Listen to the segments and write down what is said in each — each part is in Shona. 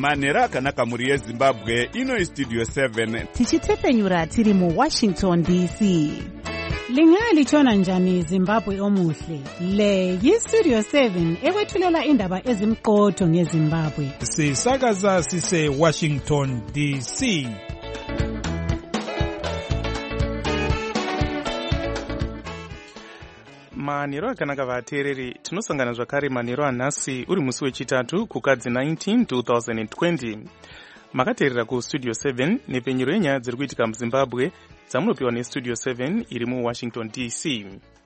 manhero akanaka mhuri yezimbabwe. Ino Studio 7 tichitepfenyura tiri muWashington DC. Lingalitshona njani Zimbabwe omuhle? Le yiStudio 7 ekwethulela indaba ezimqotho ngeZimbabwe. Sisakaza sise Washington DC. Manhero akanaka vateereri, tinosangana zvakare manhero anhasi uri musi wechitatu kukadzi 19 2020. Makateerera kuStudio 7 nepfenyuro yenyaya dziri kuitika muZimbabwe dzamunopiwa neStudio 7 iri muWashington DC.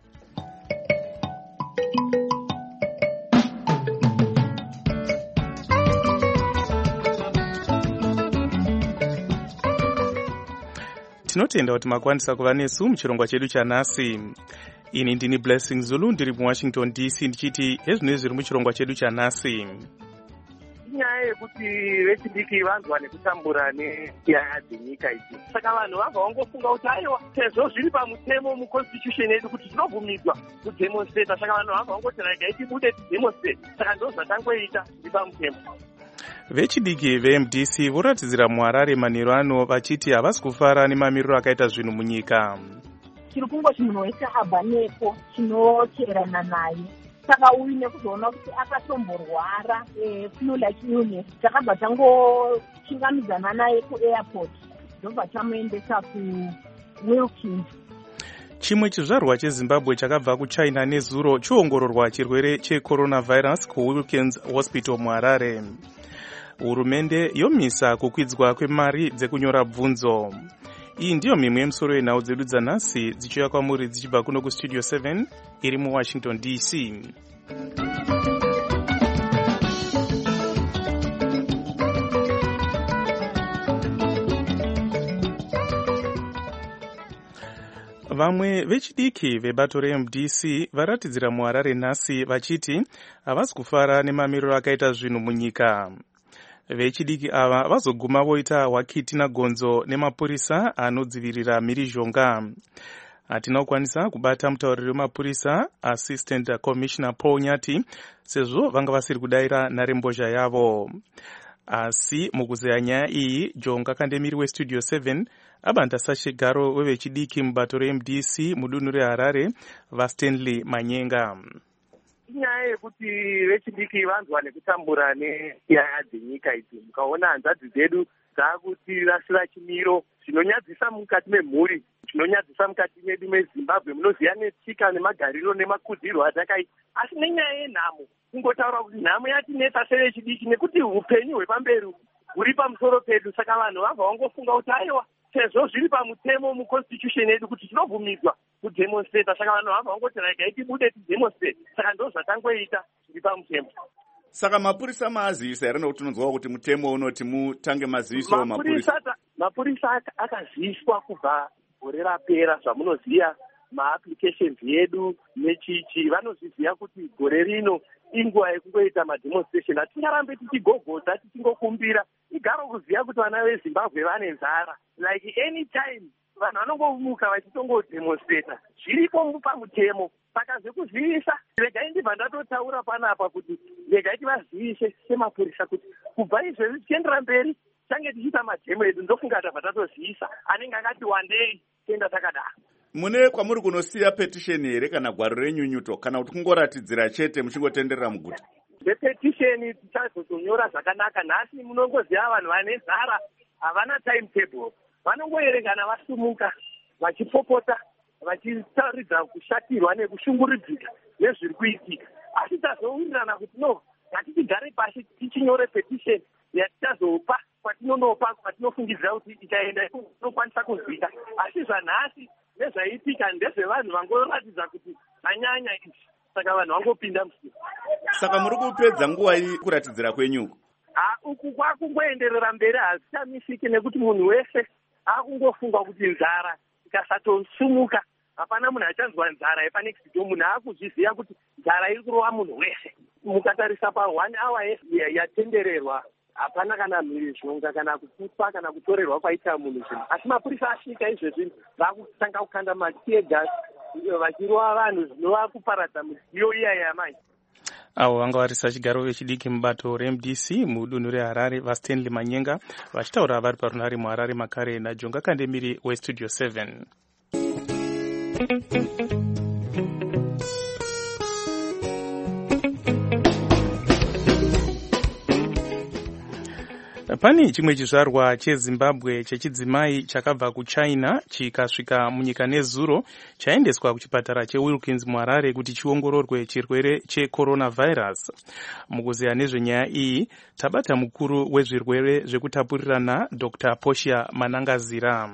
Tinotenda kuti makwanisa kuva nesu muchirongwa chedu chanhasi. Ini ndini Blessing Zulu ndiri muWashington DC ndichiti hezvino zviri muchirongwa chedu chanhasi. Inyaya yekuti vechidiki vanzwa nekutambura nenyaya dzenyika idzi. Saka vanhu vabva vangofunga kuti aiwa sezvo zviri pamutemo muconstitution yedu kuti tinobvumidzwa kudemonstrata, saka vanhu vabva vangoti regai tibude tidemonstrate. Saka ndo zvatangoita zviri pamutemo. Vechidiki veMDC voratidzira muHarare manhero ano vachiti havasi kufara nemamiriro akaita zvinhu munyika. Chiri kungoti munhu wese abva nepo chinocherana naye. Saka uyu nekuzoona kuti akatomborwara flu like illness, takabva tangochingamidza naye kuairport ndobva tamuendesa kuWilkins. Chimwe chizvarwa cheZimbabwe chakabva kuChina nezuro choongororwa chirwere checoronavirus kuWilkins Hospital muHarare. Hurumende yomisa kukwidzwa kwemari dzekunyora bvunzo. Iyi ndiyo mimwe yemusoro yenhau dzedu dzanhasi dzichiuya kwamuri dzichibva kuno kuStudio 7 iri muWashington DC. Vamwe vechidiki vebato reMDC varatidzira muHarare nhasi vachiti havasi kufara nemamiriro akaita zvinhu munyika. Vechidiki ava vazoguma voita hwakiti nagonzo nemapurisa anodzivirira mhirizhonga. Hatina kukwanisa kubata mutauriri wemapurisa Assistant Commissioner Paul Nyati sezvo vanga vasiri kudaira nharembozha yavo. Asi mukuzeya nyaya iyi, Jonga Kandemiri weStudio 7 abanda sachigaro wevechidiki mubato reMDC mudunhu reHarare vaStanley Manyenga. Inyaya yekuti vechidiki vanzwa nekutambura nenyaya dzenyika idzi. Mukaona hanzvadzi dzedu dzakutirasira chimiro chinonyadzisa mukati memhuri, chinonyadzisa mukati medu meZimbabwe. Munoziya netsika nemagariro nemakudzirwo atakaita. Asi nenyaya yenhamo, kungotaura kuti nhamo yatinetsa sevechidiki nekuti upenyu hwepamberi huri pamusoro pedu. Saka vanhu vabva vangofunga kuti aiwa sezvo zviri pamutemo muconstitution yedu kuti tinobvumidzwa kudemonstrata, saka vanhu vabva vangoti regai tibude tidemonstrate. Saka ndo zvatangoita zviri pamutemo. Saka mapurisa maazivisa here nokuti unonzwa kuti mutemo unoti mutange maziviso mapurisa akaziviswa kubva gore rapera. Zvamunoziya maapplications yedu nechichi vanozviziva kuti gore rino inguva yekungoita mademonstration. Hatingarambe tichigogodza tichingokumbira. Igaro kuziva kuti vana veZimbabwe vane nzara. Like any time vanhu vanongomuka vachitongodemonstrata. Zviripo pamutemo. Saka zvekuzivisa, regai ndibva ndatotaura panapa kuti regai tivazivise semapurisa kuti kubva izvezvi tichiendera mberi tange tichiita madhemo edu. Ndofunga tabva tatozivisa anenge akati wandei tienda takadaro. Mune kwamuri kunosiya petition here kana gwaro renyunyuto kana kuti kungoratidzira chete muchingotenderera muguta? Petition tichazotonyora zvakanaka. Nhasi munongoziva vanhu vane nzara havana timetable, vanongoerengana vasumuka vachipopota vachitaridza kushatirwa nekushunguridzika nezviri kuitika. Asi tazowirirana kuti no, ngatichigare pashi tichinyore petition yatichazopa kwatinonopa kwatinofungidzira kuti ikaenda inokwanisa kuzvika. Asi zvanhasi nezvaitika ndezvevanhu vangoratidza kuti vanyanya izvi, saka vanhu vangopinda musika. Saka muri kupedza nguva iyi kuratidzira kwenyuko? Uku kwakungoenderera mberi hazvichamisiki nekuti munhu wese akungofunga kuti nzara ikasatosumuka hapana munhu achanzwa nzara yepanext door. Munhu akuzviziva kuti nzara iri kurova munhu wese. Mukatarisa pa1 hour yatendererwa hapana kana mhirizhonga kana kuputwa kana kutorerwa kwaita munhu zvinhu. Asi mapurisa asvika izvezvi vakutanga kukanda matear gas vachirova vanhu zvinova kuparadza midziyo iya yamai. avo vanga varisa chigaro vechidiki mubato reMDC mudunhu reHarare vaStanley Manyenga vachitaura vari parunhare muHarare makare naJonga Kandemiri weStudio 7. Pane chimwe chizvarwa cheZimbabwe chechidzimai chakabva kuChina chikasvika munyika nezuro chaendeswa kuchipatara cheWilkins muHarare kuti chiongororwe chirwere checoronavirus. Mukuziya nezvenyaya iyi tabata mukuru wezvirwere zvekutapurirana Dr. Portia Manangazira.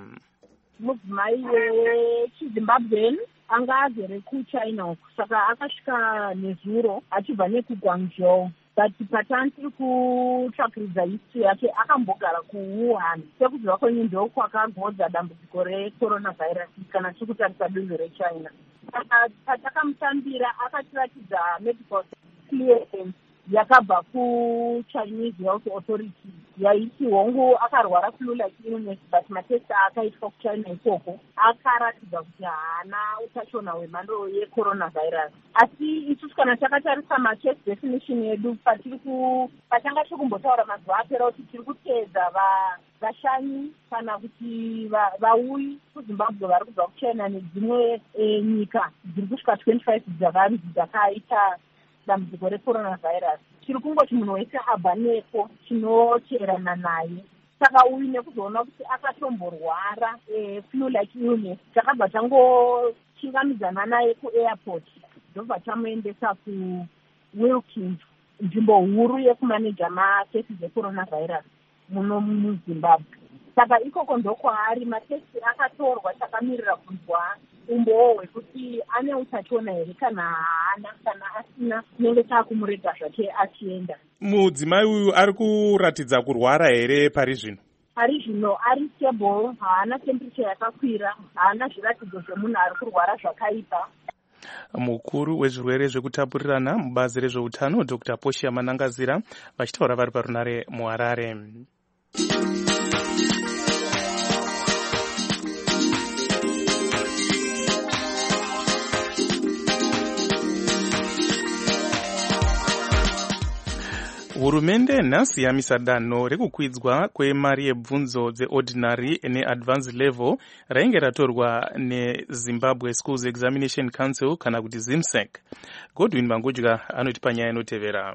Mudzimai wechiZimbabwe anga agere kuChina saka akasvika nezuro achibva nekuGuangzhou. But patani tiri kutsvakiridza history yake akambogara kuWuhan sekuziva kwenyu ndo kwakagodza dambudziko recoronavirus kana tiri kutarisa dunhu reChina. Patakamutambira akatiratidza medical clearance yakabva kuChinese Health Authority yaiti hongu akarwara flu-like illness but matesti akaitwa kuChina ikoko akaratidza kuti haana utachiona hwemhando yecoronavirus. Asi isusu kana takatarisa macase definition yedu patanga tiri kumbotaura mazuva apera kuti tiri kuteedza vashanyi kana kuti vauyi kuZimbabwe vari kubva kuChina nedzimwe nyika dziri kusvika 25 dzavanzi dzakaita dambudziko recoronavirus. Chiri kungoti munhu wese abva nepo chinoteerana naye. Saka uyu nekuzoona kuti akatomborwara flu-like illness takabva tangochingamidzana naye kuairport ndobva tamuendesa kuWilkins, nzvimbo huru yekumaneja makesi ecoronavirus muno muZimbabwe. Saka ikoko ndokwaari matesti akatorwa takamirira kunzwa umbowo hwekuti ane utachiona here kana haana, kana asina tinenge taakumurega zvake achienda. Mudzimai uyu ari kuratidza kurwara here pari zvino? Pari zvino ari stable, haana temperature yakakwira, haana zviratidzo zvemunhu ari kurwara zvakaipa. Mukuru wezvirwere zvekutapurirana mubazi rezveutano Dr. Portia Manangazira vachitaura vari parunhare muHarare. Hurumende nhasi yamisa danho rekukwidzwa kwemari yebvunzo dzeordinary neadvanced level rainge ratorwa neZimbabwe Schools Examination Council kana kuti ZIMSEC. Godwin Mangudya anoti panyaya inotevera.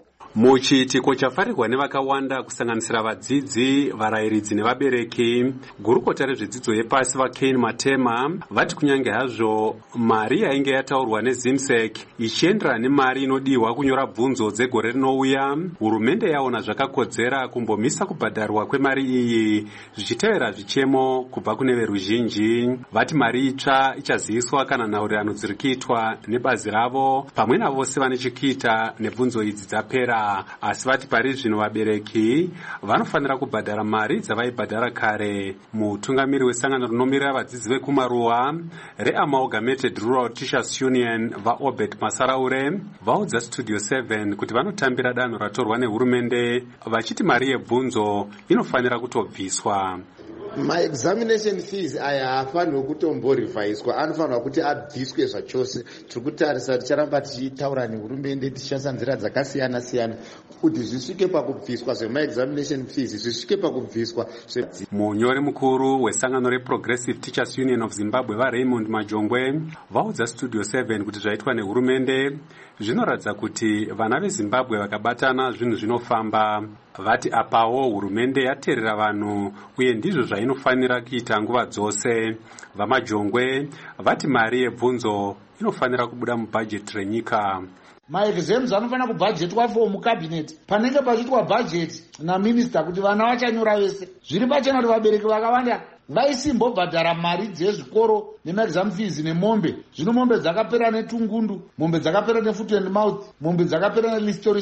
Muchiitiko chafarirwa nevakawanda kusanganisira vadzidzi, varayiridzi nevabereki, gurukota rezvedzidzo yepasi vaKane Matema vati kunyange hazvo mari yainge yataurwa neZIMSEC ichienderana nemari inodiwa kunyora bvunzo dzegore rinouya, hurumende yaona zvakakodzera kumbomisa kubhadharwa kwemari iyi zvichitevera zvichemo kubva kune veruzhinji. Vati mari itsva ichaziviswa kana nhaurirano dziri kuitwa nebazi ravo pamwe navose vane chekuita nebvunzo idzi dzapera. Asi vati pari zvino vabereki vanofanira kubhadhara mari dzavaibhadhara kare. Mutungamiri wesangano rinomirira vadzidzi vekumaruwa reAmalgamated Rural Teachers Union vaObert Masaraure vaudza Studio 7 kuti vanotambira danho ratorwa nehurumende vachiti mari yebvunzo inofanira kutobviswa. Ma-examination fees aya haafanirwi kutomborivhaiswa, anofanirwa kuti abviswe zvachose. Tiri kutarisa ticharamba tichitaura nehurumende tichishandisa nzira dzakasiyana siyana kuti zvisvike pakubviswa zvema-examination fees, zvisvike pakubviswa. Munyori mukuru wesangano reProgressive Teachers Union of Zimbabwe vaRaymond Majongwe vaudza Studio 7 kuti zvaitwa nehurumende zvinoratidza kuti vana veZimbabwe vakabatana zvinhu zvinofamba. Vati apawo hurumende yateerera vanhu uye ndizvo zvainofanira kuita nguva dzose. VaMajongwe vati mari yebvunzo inofanira kubuda mubhajeti renyika. Maexams anofanira kubhajetwa for mucabinet panenge pachiitwa bhajeti naminista kuti vana vachanyora vese. Zviri pachena kuti vabereki vakawanda vaisimbobhadhara mari dzezvikoro nemaexam fees nemombe. Zvino mombe dzakapera netungundu, mombe dzakapera nefoot and mouth, mombe dzakapera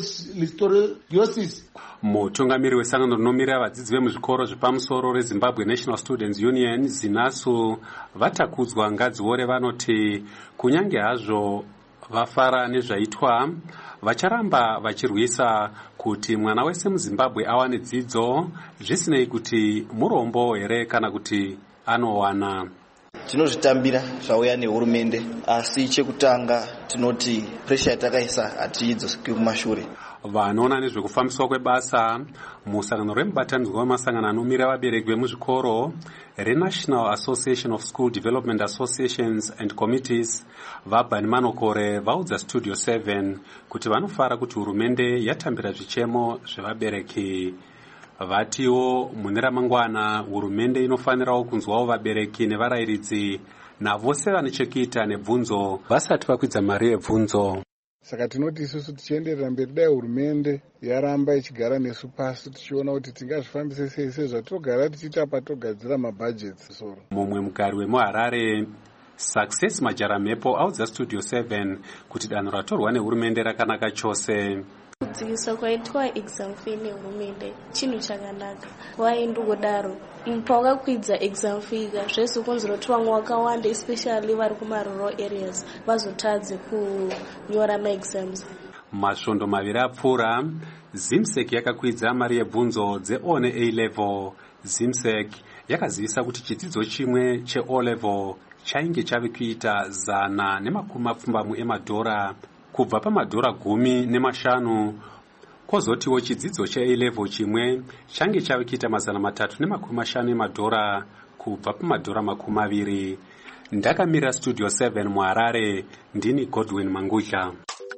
nelistoriosis. Mutungamiri wesangano rinomirira vadzidzi vemuzvikoro zvepamusoro reZimbabwe National Students Union ZINASU vatakudzwa ngadziore vanoti kunyange hazvo vafara nezvaitwa vacharamba vachirwisa kuti mwana wese muZimbabwe awane dzidzo zvisinei kuti murombo here kana kuti anowana. tinozvitambira zvauya nehurumende, asi chekutanga tinoti presha yatakaisa hatiidzosiki kumashure. Vanoona nezvekufambiswa kwebasa musangano remubatanidzwa wemasangano anomira vabereki vemuzvikoro reNational Association of School Development Associations and Committees vaBani Manokore vaudza Studio 7 kuti vanofara kuti hurumende yatambira zvichemo zvevabereki. Vatiwo mune ramangwana hurumende inofanirawo kunzwawo vabereki nevarairidzi navose vane chekuita nebvunzo vasati vakwidza mari yebvunzo. Saka tinoti isusu tichienderera mberi dai hurumende yaramba ichigara nesu pasi tichiona kuti tingazvifambise sei sezvatogara tichiita patogadzira mabudgets. Mumwe mugari wemuHarare Success Majaramhepo audza Studio 7 kuti danho ratorwa nehurumende rakanaka chose. Kudzikiswa kwaitwa exam fee nehurumende chinhu chakanaka. Vaindodaro pawakakwidza exam fee zvese kunzira kuti vamwe vakawanda especially vari kumarural areas vazotadze kunyora maexams. Masvondo maviri apfuura ZIMSEC yakakwidza mari yebvunzo dzeO neA level. ZIMSEC yakazivisa kuti chidzidzo chimwe cheO level chainge chave kuita $120 kubva pamadhora 15, kwozotiwo chidzidzo cheA level chimwe change chave kuita $350 kubva pamadhora 20. Ndakamirira Studio 7 muHarare, ndini Godwin Mangudla.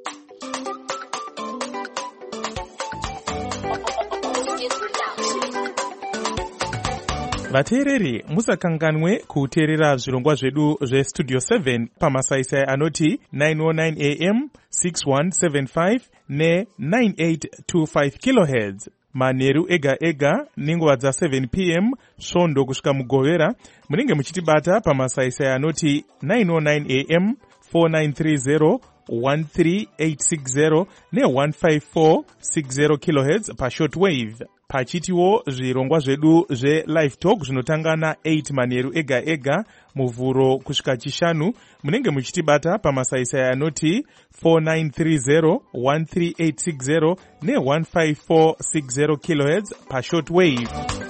Vateereri, musakanganwe kuteerera zvirongwa zvedu zveStudio 7 pamasaisai anoti 909 AM, 6175 ne9825 kHz. Manheru ega ega nenguva dza7 PM svondo kusvika mugovera munenge muchitibata pamasaisai anoti 909 AM, 4930 13860 ne1546 kHz pashortwave. Pachitiwo zvirongwa zvedu zveLive Talk zvinotanga na8 manheru ega ega muvhuro kusvika chishanu munenge muchitibata pamasaisai anoti 4930 13860 ne1546 kHz pashortwave.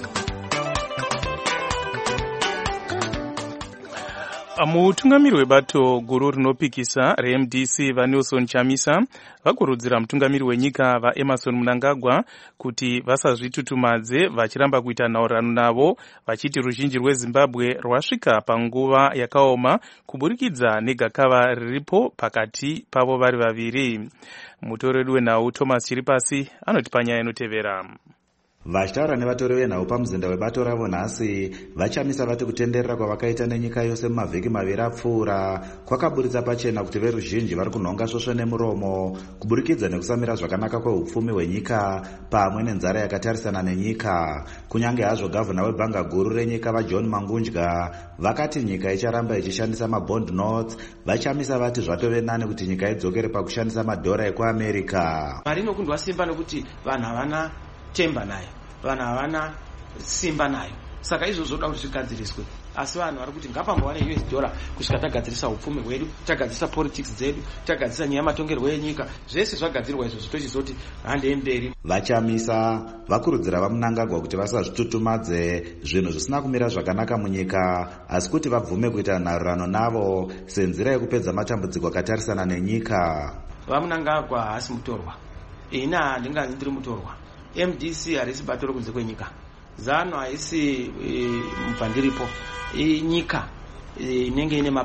Mutungamiri webato guru rinopikisa reMDC vaNelson Chamisa vakurudzira mutungamiri wenyika vaEmmerson Mnangagwa kuti vasazvitutumadze vachiramba kuita nhaurirano navo vachiti ruzhinji rweZimbabwe rwasvika panguva yakaoma kuburikidza negakava riripo pakati pavo vari vaviri. Mutori wedu wenhau Thomas Chiripasi anotipa nyaya inotevera. Vachitaura nevatori venhau pamuzinda webato ravo nhasi vaChamisa vati kutenderera kwavakaita nenyika yose mumavhiki maviri apfuura kwakaburitsa pachena kuti veruzhinji vari kunhonga svosvo nemuromo kuburikidza nekusamira zvakanaka kweupfumi hwenyika pamwe nenzara yakatarisana nenyika. Kunyange hazvo gavhuna webhanga guru renyika vaJohn Mangudya vakati nyika icharamba ichishandisa mabond notes, vaChamisa vati zvatove nani kuti nyika idzokere pakushandisa madhora ekuAmerica. Mari inokundwa simba nekuti vanhu havana temba nayo, vanhu havana simba nayo, saka izvo zvoda kuti zvigadziriswe. Asi vanhu vari kuti ngapambova neUS dollar kusvika tagadzirisa upfumi hwedu, tagadzirisa politics dzedu, tagadzirisa nyaya yematongerwo enyika, zvese zvagadzirwa izvo zvitochizoti handei mberi. VaChamisa vakurudzira vaMnangagwa kuti vasazvitutumadze zvinhu zvisina kumira zvakanaka munyika, asi kuti vabvume kuita nhaurirano navo senzira yekupedza matambudziko akatarisana nenyika. VaMnangagwa haasi mutorwa, ina handinganzi ndiri mutorwa. MDC harisi bato rokunze kwenyika, ZANU haisi mubhandiripo. Nyika inenge ine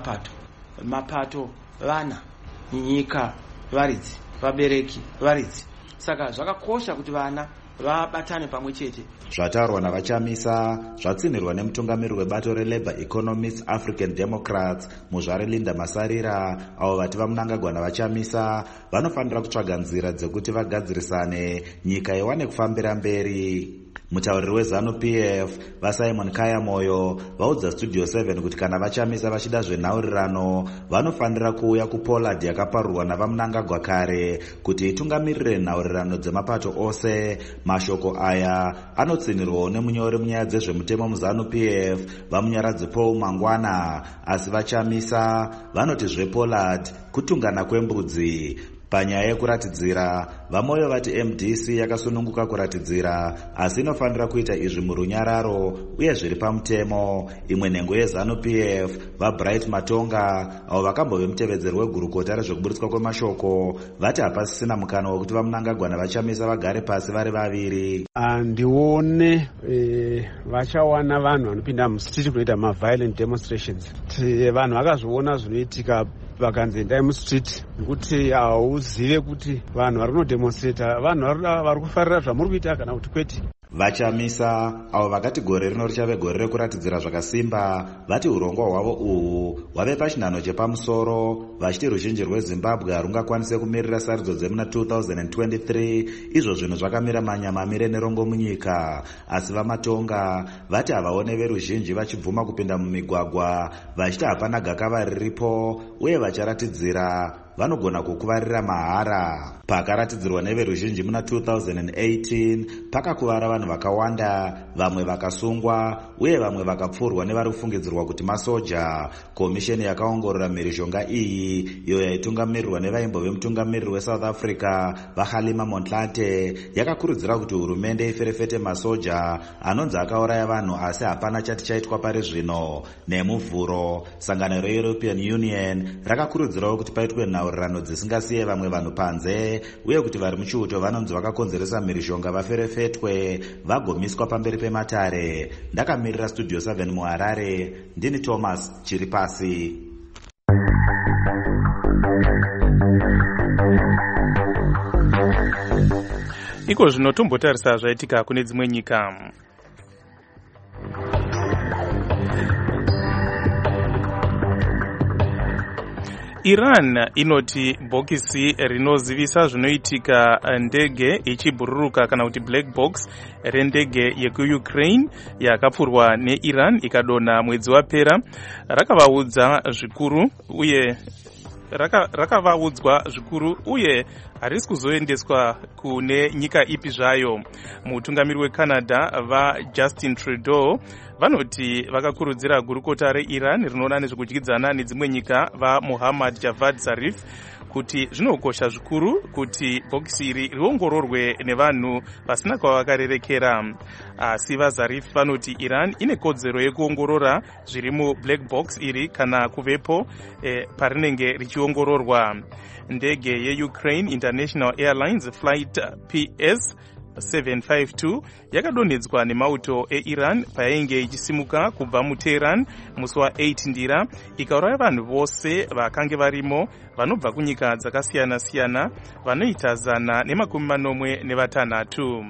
mapato vana, nyika varidzi, vabereki varidzi, saka zvakakosha kuti vana vabatane pamwe chete. Zvataurwa navaChamisa zvatsinirwa nemutungamiri webato reLabour Economists African Democrats muzvare Linda Masarira, avo vati vaMnangagwa navaChamisa vanofanira kutsvaga nzira dzekuti vagadzirisane nyika iwane kufambira mberi. Mutauriri weZANU-PF vaSimon Kayamoyo vaudza Studio 7 kuti kana vaChamisa vachida zvenhaurirano vanofanira kuuya kuPollard yakaparurwa navaMnangagwa kare kuti itungamirire nhaurirano dzemapato ose. Mashoko aya anotsinirwawo nemunyori munyaya dzezvemutemo muZANU-PF vamunyaradzi Paul Mangwana, asi vaChamisa vanoti zvePollard kutungana kwembudzi. Panyaya yekuratidzira, vamwewo vati MDC yakasununguka kuratidzira, asi inofanira kuita izvi murunyararo uye zviri pamutemo. Imwe nhengo yeZANU-PF, vaBright Matonga, avo vakambove mutevedzeri wegurukota rezvekuburitswa kwemashoko, vati hapasisina mukana wekuti vamunangagwa vachamisa vagare pasi vari vaviri. Ndione vachawana vanhu vanopinda mustriti kunoita maviolent demonstrations. Vanhu vakazviona zvinoitika vakanzi endai mustriti, nekuti hauzive kuti vanhu vari kunodemonstrata vanhu vari kufarira zvamuri kuita kana kuti kwete. Vachamisa, avo vakati gore rino richave gore rekuratidzira zvakasimba, vati urongwa hwavo uhu hwave pachinhano chepamusoro, vachiti ruzhinji rweZimbabwe harungakwanise kumirira sarudzo dzemuna 2023, izvo zvinhu zvakamira manyamamire nerongo munyika. Asi vaMatonga vati havaone veruzhinji vachibvuma kupinda mumigwagwa, vachiti hapana gakava riripo uye vacharatidzira vanogona kukuvarira mahara. Pakaratidzirwa neveruzhinji muna 2018 pakakuvara vanhu vakawanda, vamwe vakasungwa uye vamwe vakapfurwa nevari kufungidzirwa kuti masoja. Komisheni yakaongorora mhirizhonga iyi, iyo yaitungamirirwa nevaimbove mutungamiriri weSouth Africa vaHalima Montlante, yakakurudzira kuti hurumende iferefete masoja anonzi akauraya vanhu asi hapana chati chaitwa pari zvino. Nemuvhuro, sangano reEuropean Union rakakurudzirawo kuti paitwe nhaurirano dzisingasiye vamwe vanhu panze, uye kuti vari muchiuto vanonzi vakakonzeresa mhirizhonga vaferefetwe vagomiswa pamberi pematare. Ndakamirira Studio 7 muHarare, ndini Thomas Chiripasi. Iko zvino tombotarisa zvaitika kune dzimwe nyika. Iran inoti bhokisi rinozivisa zvinoitika ndege ichibhururuka kana kuti black box rendege yekuUkraine yakapfurwa neIran ikadonha mwedzi wapera rakavaudzwa zvikuru uye harisi kuzoendeswa kune nyika ipi zvayo. Mutungamiri weCanada vaJustin Trudeau vanoti vakakurudzira gurukota reIran rinoona nezvekudyidzana nedzimwe nyika vaMohammad Javad Zarif kuti zvinokosha zvikuru kuti bhokisi iri riongororwe nevanhu vasina kwavakarerekera. Asi vaZarif vanoti Iran ine kodzero yekuongorora zviri mublack box iri kana kuvepo parinenge richiongororwa. Ndege yeUkraine International Airlines Flight PS 752 yakadonhedzwa nemauto eIran payainge ichisimuka kubva muTehran musi wa8 ndira, ikauraya vanhu vose vakange varimo vanobva kunyika dzakasiyana-siyana vanoita 146.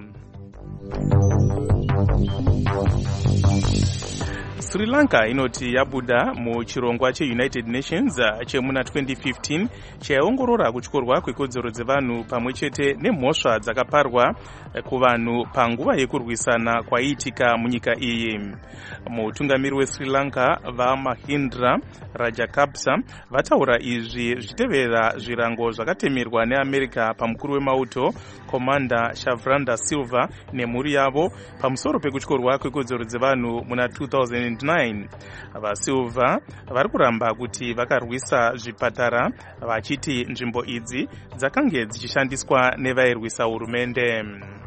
Sri Lanka inoti yabuda muchirongwa cheUnited Nations chemuna 2015 chaongorora kutyorwa kwekodzero dzevanhu pamwe chete nemhosva dzakaparwa kuvanhu panguva yekurwisana kwaiitika munyika iyi. Mutungamiri weSri Lanka vaMahindra Rajapaksa vataura izvi zvichitevera zvirango zvakatemerwa neAmerica pamukuru wemauto Commander Shavranda Silva nemhuri yavo pamusoro pekutyorwa kwekodzero dzevanhu muna 2009. VaSilva vari kuramba kuti vakarwisa zvipatara vachiti nzvimbo idzi dzakange dzichishandiswa nevairwisa hurumende.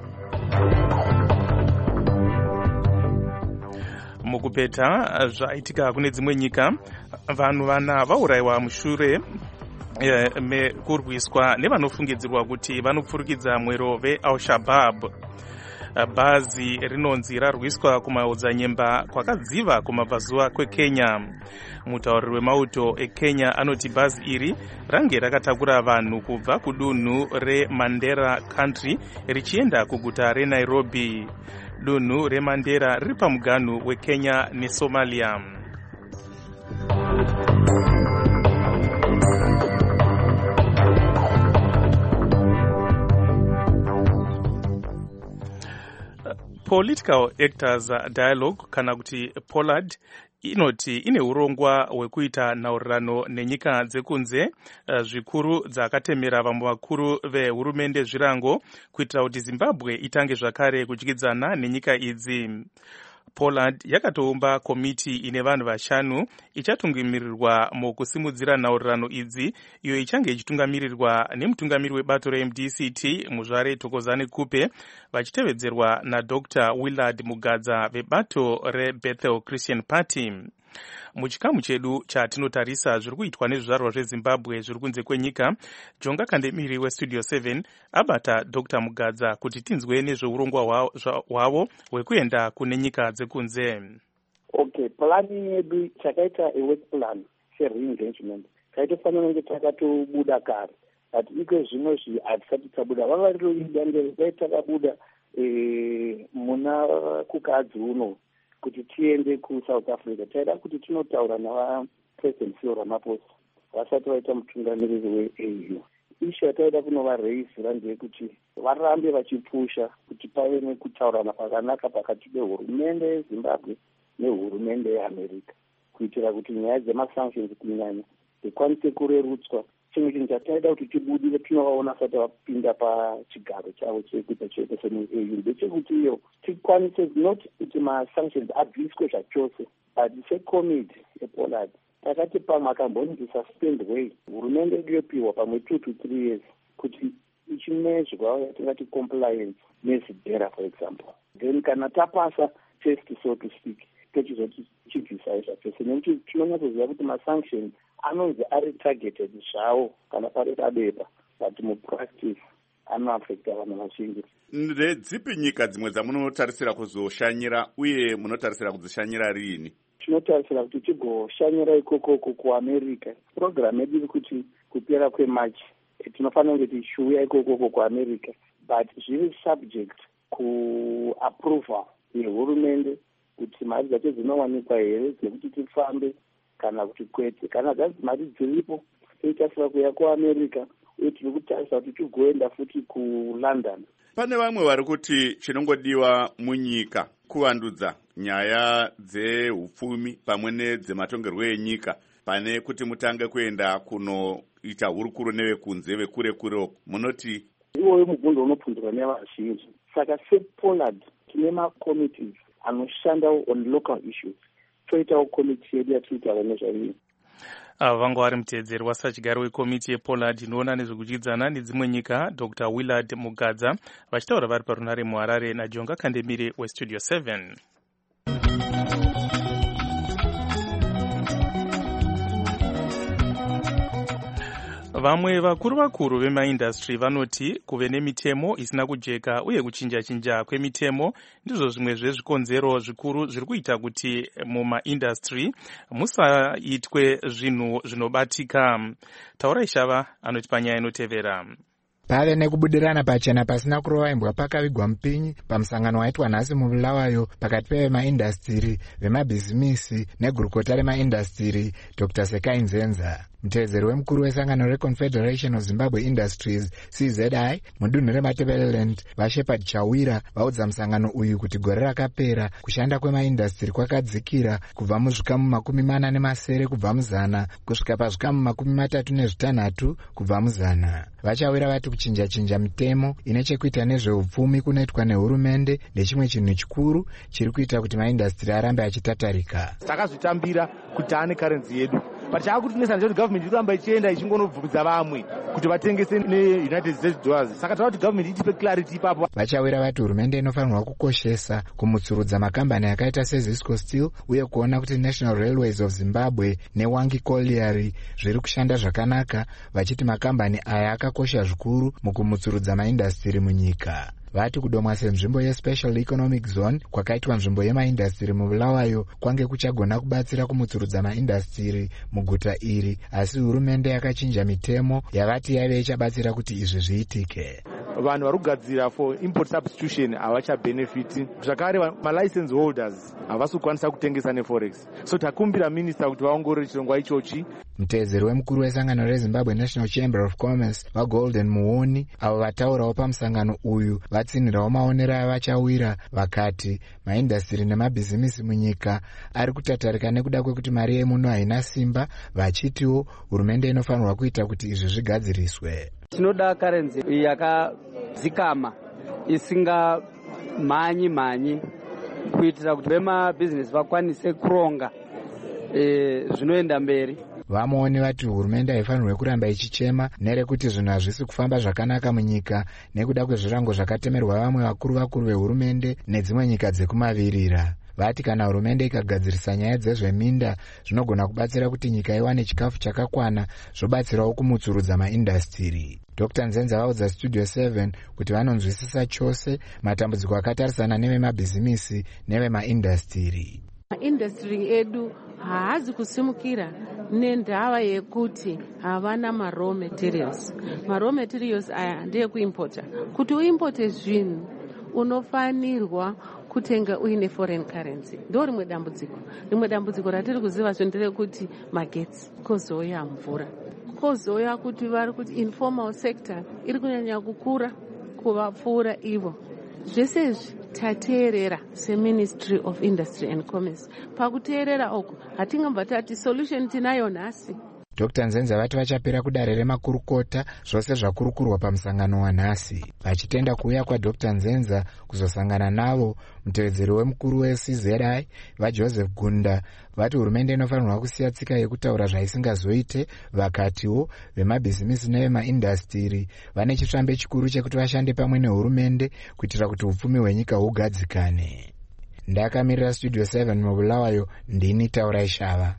Mukupeta zvaitika kune dzimwe nyika, vanhu vana vaurayiwa mushure mekurwiswa nevanofungidzirwa kuti vanopfurukidza mwero veAl-Shabaab. Bhazi rinonzi rarwiswa kumaodzanyemba kwakadziva kumabvazuva kweKenya. Mutauriri wemauto eKenya anoti bhazi iri range rakatakura vanhu kubva kudunhu reMandera Country richienda kuguta reNairobi. Dunhu reMandera riri pamuganhu weKenya neSomalia. Political Actors Dialogue kana kuti POLAD inoti ine urongwa hwekuita nhaurirano nenyika dzekunze zvikuru dzakatemera vamwe vakuru vehurumende zvirango kuitira kuti Zimbabwe itange zvakare kudyidzana nenyika idzi. Poland yakatoumba komiti ine vanhu vashanu ichatungamirwa mukusimudzira nhaurirano idzi, iyo ichange ichitungamirirwa nemutungamiri webato reMDCT Muzvare Thokozani Kupe, vachitevedzerwa naDr Willard Mugadza vebato reBethel Christian Party. Muchikamu chedu chatinotarisa zviri kuitwa nezvizvarwa zveZimbabwe zviri kunze kwenyika, Jonga Kandemiri weStudio 7 abata Dr. Mugadza kuti tinzwe nezveurongwa hwavo hwekuenda kune nyika dzekunze. Okay, plani yedu chakaita work plan se-re-engagement taitofanira kunge takatobuda kare, but iko zvimwe hatisati tabuda. Vava riroidandai takabuda muna kukadzi uno kuti tiende kuSouth Africa. Taida kuti tinotaura navaPresident Cyril Ramaphosa vasati vaita mutungamiriri weAU. Ishu yataida kunovareisira ndeyekuti varambe vachipusha kuti pave nekutaurana pakanaka pakati pehurumende yeZimbabwe nehurumende yeAmerica, kuitira kuti nyaya dzemasanctions kunyanya dzikwanise kurerutswa. Chimwe chinhu chataida kuti tibudire tinovaona asati vapinda pachigaro chavo chekuita chete semuAU ndechekuti iyo tikwanise not kuti masanctions abviswe zvachose, but sekomiti yePoland takati pamwe akambonzi suspend way hurumende yedu yopiwa pamwe 2 to 3 years kuti ichimezwa yatingati compliance nezidhera for example, then kana tapasa test so to speak tochizoti chibvisai zvachose, nekuti tinonyatsoziva kuti masanctions anonzi ari targeted zvawo kana pari pabepa, but mupractice anoafekta vanhu vazhinji. Ndedzipi nyika dzimwe dzamunotarisira kuzoshanyira uye munotarisira kudzishanyira riini? Tinotarisira kuti tigoshanyira ikoko kuAmerica. Program yedu iri kuti kupera kweMarch tinofanira kunge tichiuya ikoko kuAmerica, but zviri subject kuapproval yehurumende kuti mari dzacho dzinowanikwa here dzekuti tifambe kana kuti kwete. Kana dzazi mari dziripo toitasira kuya kuAmerica uye tiri kutarisa kuti tigoenda futi kuLondon. Pane vamwe vari kuti chinongodiwa munyika kuvandudza nyaya dzehupfumi pamwe nedzematongerwo enyika pane kuti mutange kuenda kunoita hurukuro nevekunze vekure kureko. Munoti iwoyo mubvunzo unobvunzwa nevazhinji. Saka sePoland tine makomitees anoshanda on local issues. Toitawo komiti yedu yatinotaura nezvayo. Vanga vari mutedzeri wasachigaro wekomiti yePoland inoona nezvekuchidzana nedzimwe nyika, Dr. Willard Mugadza, vachitaura vari parunare muHarare naJonga Kandemire weStudio 7. Vamwe vakuru vemaindastry vanoti kuve nemitemo isina kujeka uye kuchinja kwemitemo ndizvo zvimwe zvezvikonzero zvikuru zviri kuita kuti mumaindastry musaitwe zvinhu zvinobatika. Taurai Shava anoti panyaya inotevera. Pave nekubudirana pachena pasina kurovaimbwa pakavigwa mupinyi pamusangano waitwa nhasi muBulawayo pakati pevemaindastiri, vemabhizimisi negurukota remaindastiri Dr. Sekai Nzenza. Mutevedzeri wemukuru wesangano reConfederation of Zimbabwe Industries CZI mudunhu reMatabeleland vaShepard Chawira vaudza musangano uyu kuti gore rakapera kushanda kwemaindastiri kwakadzikira kubva muzvikamu 47 kubva muzana kusvika pazvikamu 36 kubva muzana. Vachawira vati kuchinja mitemo ine chekuita nezveupfumi kunoitwa nehurumende ndechimwe chinhu chikuru chiri kuita kuti maindastiri arambe achitatarika. Takazvitambira kuti ane karenzi yedu, but chakutinesa ndechoti government iramba ichienda ichingonobvunza vamwe kuti vatengese neUnited States dollars. Saka taura kuti government itipe clarity ipapo. Vachawira vati hurumende inofanirwa kukoshesa kumutsurudza makambani akaita seZisco Steel uye kuona kuti National Railways of Zimbabwe neWangi Colliery zviri kushanda zvakanaka, vachiti makambani aya akakosha zvikuru mukumutsurudza maindastiri munyika. Vati kudomwa senzvimbo yeSpecial Economic Zone kwakaitwa nzvimbo yemaindastiri muBulawayo kwange kuchagona kubatsira kumutsurudza maindastiri muguta iri, asi hurumende yakachinja mitemo yavati yave ichabatsira kuti izvi zviitike. Vanhu vari kugadzira for import substitution havachabenefiti, zvakare malicense holders havasi kukwanisa kutengesa neforex. So takumbira minista kuti vaongorore chirongwa ichochi. Mutevedzeri wemukuru wesangano reZimbabwe National Chamber of Commerce vaGolden Muoni avo vataurawo pamusangano uyu vatsinhirawo maonero avachawira vakati maindastiri nemabhizimisi munyika ari kutatarika nekuda kwekuti mari yemuno haina simba, vachitiwo hurumende inofanirwa kuita kuti izvi zvigadziriswe. Tinoda karenzi yakadzikama isingamhanyi kuitira kuti vemabhizinesi vakwanise kuronga zvinoenda mberi. Vamwe vati hurumende haifanirwe kuramba ichichema nerekuti zvinhu hazvisi kufamba zvakanaka munyika nekuda kwezvirango zvakatemerwa vamwe vakuru vehurumende nedzimwe nyika dzekumavirira. Vati kana hurumende ikagadzirisa nyaya dzezveminda zvinogona kubatsira kuti nyika iwane chikafu chakakwana, zvobatsirawo kumutsurudza maindastiri. Dr. Nzenza vaudza Studio 7 kuti vanonzwisisa chose matambudziko akatarisana nevemabhizimisi nevemaindastiri. Maindastry edu haazi kusimukira nendava yekuti havana ma-raw materials. Ma-raw materials aya ndeyekuimpota. Kuti uimpote zvinhu unofanirwa kutenga uine foreign currency. Ndo rimwe dambudziko. Rimwe dambudziko ratiri kuziva ndерekuti magetsi, kozouya mvura, kozouya kuti vari kuti informal sector iri kunyanya kukura kuvapfuura ivo. Zvese izvi tateerera seMinistry of Industry and Commerce. Pakuteerera uku hatingamba tati solution tinayo nhasi. Dr. Nzenza vati vachapera kudare remakurukota zvose zvakurukurwa pamusangano wanhasi. Vachitenda kuuya kwaDr. Nzenza kuzosangana navo, mutevedzeri wemukuru weCZI vaJoseph Gunda vati hurumende inofanirwa kusiya tsika yekutaura zvaisingazoite. Vakatiwo vemabhizimisi nevemaindastiri vane chitsvambe chikuru chekuti vashande pamwe nehurumende kuitira kuti upfumi hwenyika hugadzikane. Ndakamirira Studio 7 mubulawayo, ndini Taurai Shava.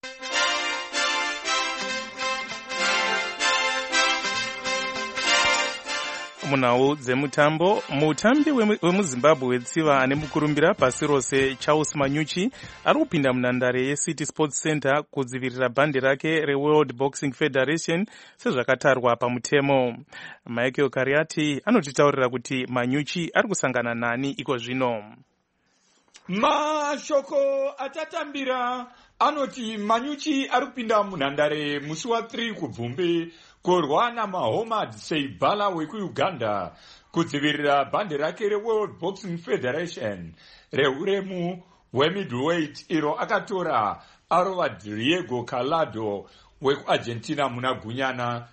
Munhau dzemutambo, mutambi wemuZimbabwe wetsiva ane mukurumbira pasi rose Charles Manyuchi ari kupinda munhandare yeCity Sports Center kudzivirira bhande rake reWorld Boxing Federation sezvakatarwa pamutemo. Michael Kariati anotitaurira kuti Manyuchi ari kusangana nani iko zvino. Mashoko atatambira anoti Manyuchi ari kupinda munhandare musi wa3 kubvumbi kurwa naMahomad Seibala wekuUganda kudzivirira bhande rake reWorld Boxing Federation reuremu hwemiddleweight iro akatora arova Diego Calado wekuArgentina muna Gunyana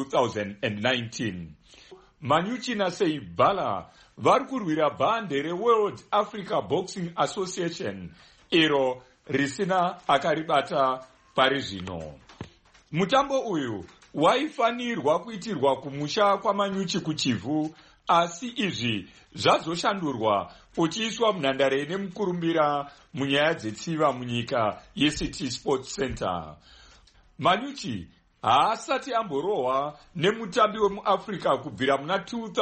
2019. Manyuchi naSeibala vari kurwira bhande reWorld Africa Boxing Association iro risina akaribata pari zvino. Mutambo uyu waifanirwa kuitirwa kumusha kwaManyuchi kuchivhu, asi izvi zvazoshandurwa uchiiswa munhandare nemukurumbira munyaya dzetsiva munyika yeCity Sports Center. Manyuchi haasati amborohwa nemutambi wemuAfrica kubvira muna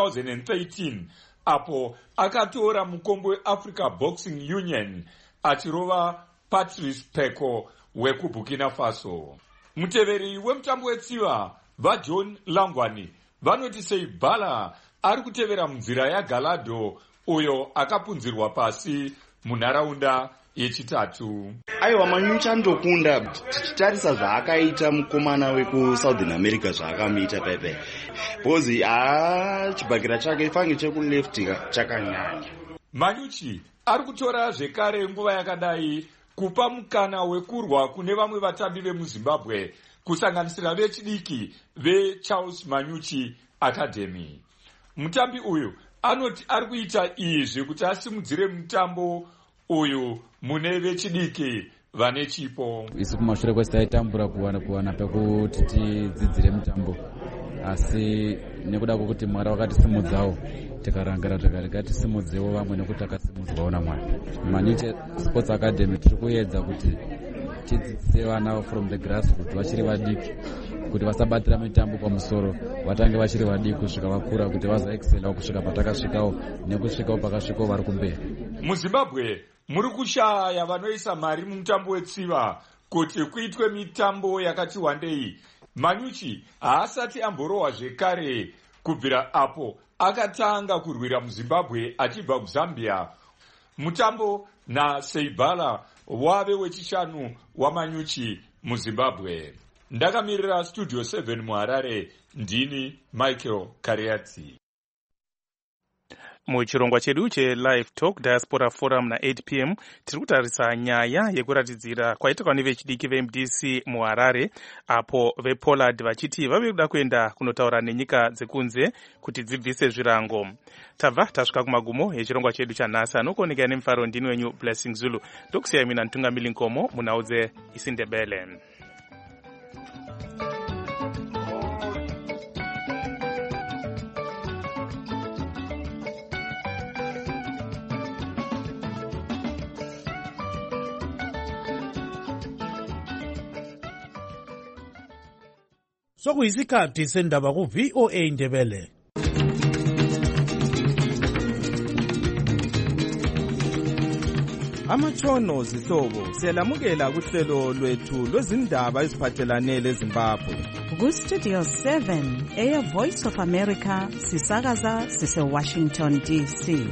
2013 apo akatora mukombo weAfrica Boxing Union achirova Patrice Peko wekuBurkina Faso. Muteveri wemutambo wetsiva vaJohn Langwani vanoti Seibala ari kutevera munzira yaGalado uyo akapunzirwa pasi munharaunda yechitatu. Aiwa, Manyuchi andokunda tichitarisa zvaakaita mukomana wekusouthern America zvaakamuita pepe. Bozi chibhakira chake fange chekulefti chakanyanya. Manyuchi ari kutora zvekare nguva yakadai kupa mukana wekurwa kune vamwe vatambi vemuZimbabwe kusanganisira vechidiki veCharles Manyuchi Academy. Mutambi uyu anoti ari kuita izvi kuti asimudzire mutambo uyu mune vechidiki vane chipo. Isu kumashure kwese taitambura kuwana pekuti tidzidzire mutambo, asi nekuda kwokuti Mwari wakatisimudzawo tikarangira tikarega tisimudzewo vamwe nekuti akasimudzwawo naMwari. Manyuchi Sports Academy tiri kuedza kuti tidzidzise vana from the grassroots vachiri vadiki kuti vasabatira mitambo pamusoro, vatange vachiri vadiki kusvika vakura kuti vazoexcelawo kusvika patakasvikawo nekusvikawo pakasvikawo vari kumberi. MuZimbabwe muri kushaya vanoisa mari mumutambo wetsiva kuti kuitwe mitambo yakati wandei. Manyuchi haasati amborohwa zvekare kubvira apo akatanga kurwira muZimbabwe achibva kuZambia. Mutambo naSeibala wave wechishanu waManyuchi muZimbabwe. Ndakamirira Studio 7 muHarare, ndini Michael Kariati. muchirongwa chedu chelive talk diaspora forum na8 p.m. tiri kutarisa nyaya yekuratidzira kwaitwa nevechidiki veMDC muHarare, apo vePollard vachiti vave kuda kuenda kunotaura nenyika dzekunze kuti dzibvise zvirango. Tabva tasvika kumagumo echirongwa chedu chanhasi. Anokuonekera nemufaro ndini wenyu Blessing Zulu. Ndokusiyai mina Ntungamili Nkomo munhau dzeIsindebele. Sokuyisikhathi sendaba ku-VOA Indebele. Amatshono zihlobo siyalamukela kuhlelo lwethu lwezindaba eziphathelane leZimbabwe. Ku-Studio 7 Air Voice of America sisakaza sise-Washington DC.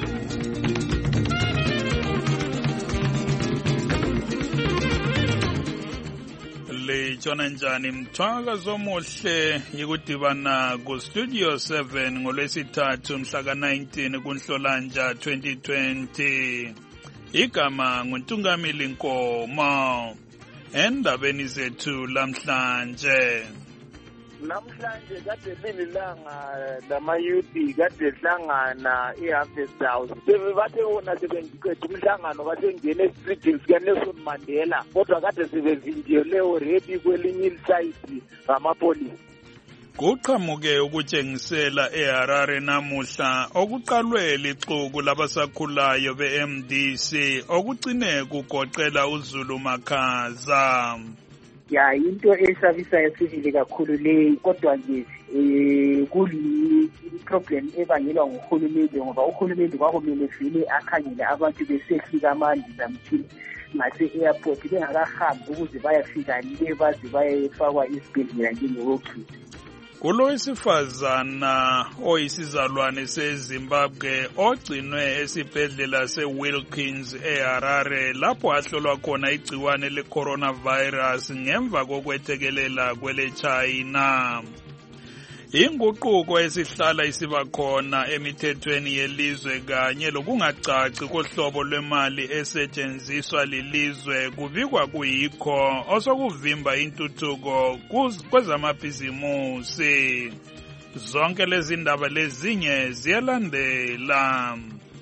Litshona njani mthwakazo omuhle yikudibana ku-Studio 7 ngolwesithathu mhla ka-19 kuNhlolanja 2020. Igama nguNtungamili Nkomo. Endabeni zethu lamhlanje. Namhlanje kade lilanga lamayuthi kade hlangana eHarvest House. Bathe wona sebengiqeda umhlangano basengena eStreet sikaNelson Mandela kodwa kade sebevinjele already kwelinye isayidi ngamapolisi. Kuqhamuke ukutshengisela eHarare namuhla okuqalwe lixuku labasakhulayo beMDC okugcine kugoqela uZulu Makhaza. Ya into esabisayo sivile kakhulu le kodwa nje kuli-problem ebangelwa nguhulumende ngoba uhulumende kwakumele vele akhangele abantu besehlika amandla zamthini ngase-airport bengakahambi ukuze bayafika le baze bayefakwa esibhedlela njengokhisi. Kulowesifazana oyisizalwane seZimbabwe ogcinwe esibhedlela seWilkins eHarare lapho ahlolwa khona igciwane le-coronavirus ngemva kokwethekelela kwele-China. Inguquko esihlala isiba khona emithethweni yelizwe kanye lokungacaci kohlobo lwemali esetshenziswa lilizwe kubikwa kuyikho osokuvimba intuthuko kwezamabhizimusi. Zonke lezi ndaba lezinye ziyalandela.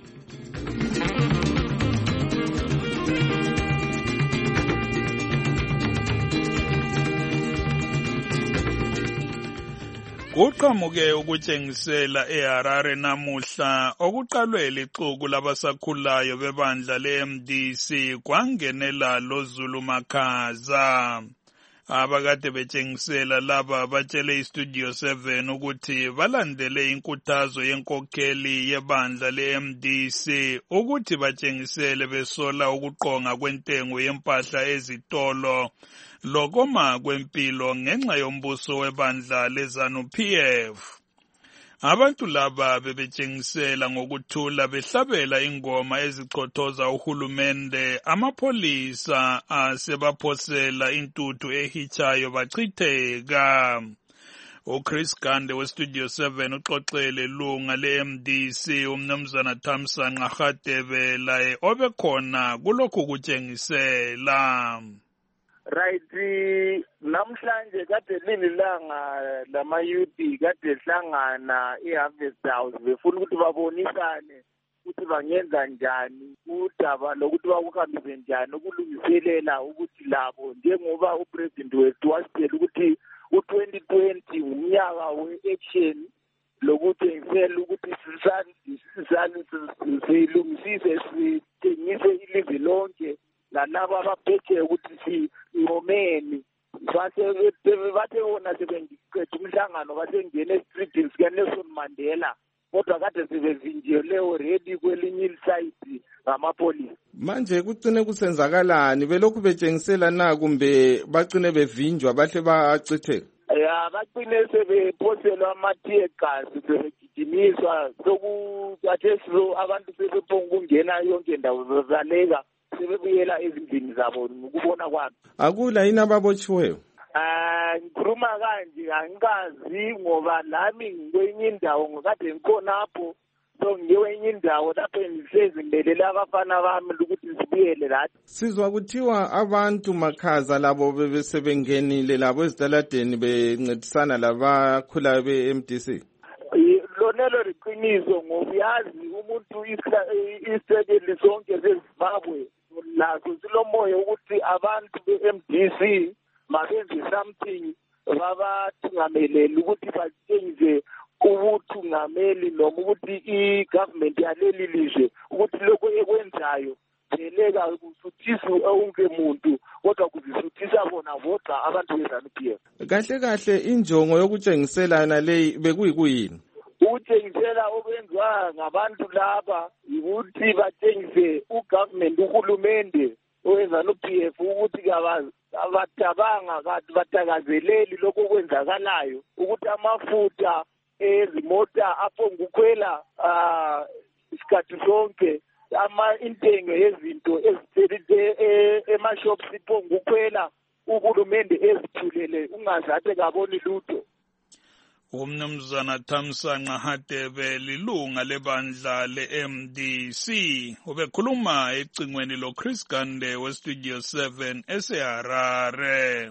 Kuqhamuke ukutshengisela eHarare namuhla okuqalwe lixuku labasakhulayo bebandla leMDC kwangenela loZulu Makhaza. Abakade betshengisela laba batshele iStudio 7 ukuthi balandele inkuthazo yenkokheli yebandla leMDC ukuthi batshengisele besola ukuqonga kwentengo yempahla ezitolo lokoma kwempilo ngenxa yombuso webandla leZANU-PF. Abantu laba bebetshengisela ngokuthula behlabela ingoma ezichothoza uhulumende, amapholisa asebaphosela intuthu ehitshayo bachitheka. uChris Gande weStudio 7 uxoxele lunga leMDC umnumzana Thamsanqa Radebe laye obekhona kulokhu kutshengisela. Right, namhlanje kade lilanga lamayuthi kade hlangana eHarvest House befuna ukuthi babonisane ukuthi bangenza njani udaba lokuthi bakuhambise njani ukulungiselela ukuthi labo njengoba upresident wethu wasitshela ukuthi u2020 umnyaka we-action lokuthengisela ukuthi silungisise sithengise ilizwe lonke lalabo abaphethe ukuthi sinqomeni. Bathe wona sebengiqeda umhlangano basengena eStreet sikaNelson Mandela kodwa kade sebevinjele already kwelinye isayidi ngamapolisi. Manje kucine kusenzakalani? Belokhu betshengisela na kumbe bacine bevinjwa bahle bachitheka? Ya bacine sebephoselwa amathiye gazi sebegijimiswa sokuthathe abantu sebephonga ukungena yonke ndawo bevaleka sebebuyela ezindlini zabo ukubona kwami. Akula yini ababotshiweyo? Ngikhuluma kanje angikazi ngoba lami ngikwenye indawo ngikade ngikhona apho so ngewenye indawo lapho ngihlezi ngimelele abafana bami ukuthi sibuyele lathi. Sizwa kuthiwa abantu makhaza labo bebesebengenile labo ezitaladeni bencedisana labakhula be-MDC. Lonelo liqiniso ngokuyazi umuntu isekeli sonke seZimbabwe lazo silomoya ukuthi abantu be-MDC mabenze something babathungamelele ukuthi batshengise ubuthungameli noma ukuthi i-government yaleli lizwe ukuthi lokho ekwenzayo beleka kusuthisa wonke muntu kodwa kuzisuthisa bona vodwa abantu be-ZANU-PF. Kahle kahle injongo yokutshengisela yona leyi bekuyikuyini? Ukutshengisela okwenziwa ngabantu laba ukuthi batshengise ugovernment uhulumende we-ZANU-PF ukuthi abatabanga kanti batakazeleli lokho okwenzakalayo ukuthi amafutha ezimota aphongukhwela isikhathi sonke intengo yezinto ezithelite emashops iphongukhwela uhulumende ezithulele ungazathi kaboni lutho. Umnumzana Thamsanqa Hadebe lilunga lebandla le-MDC ubekhuluma ecingweni loChris Gande weStudio 7 eseHarare.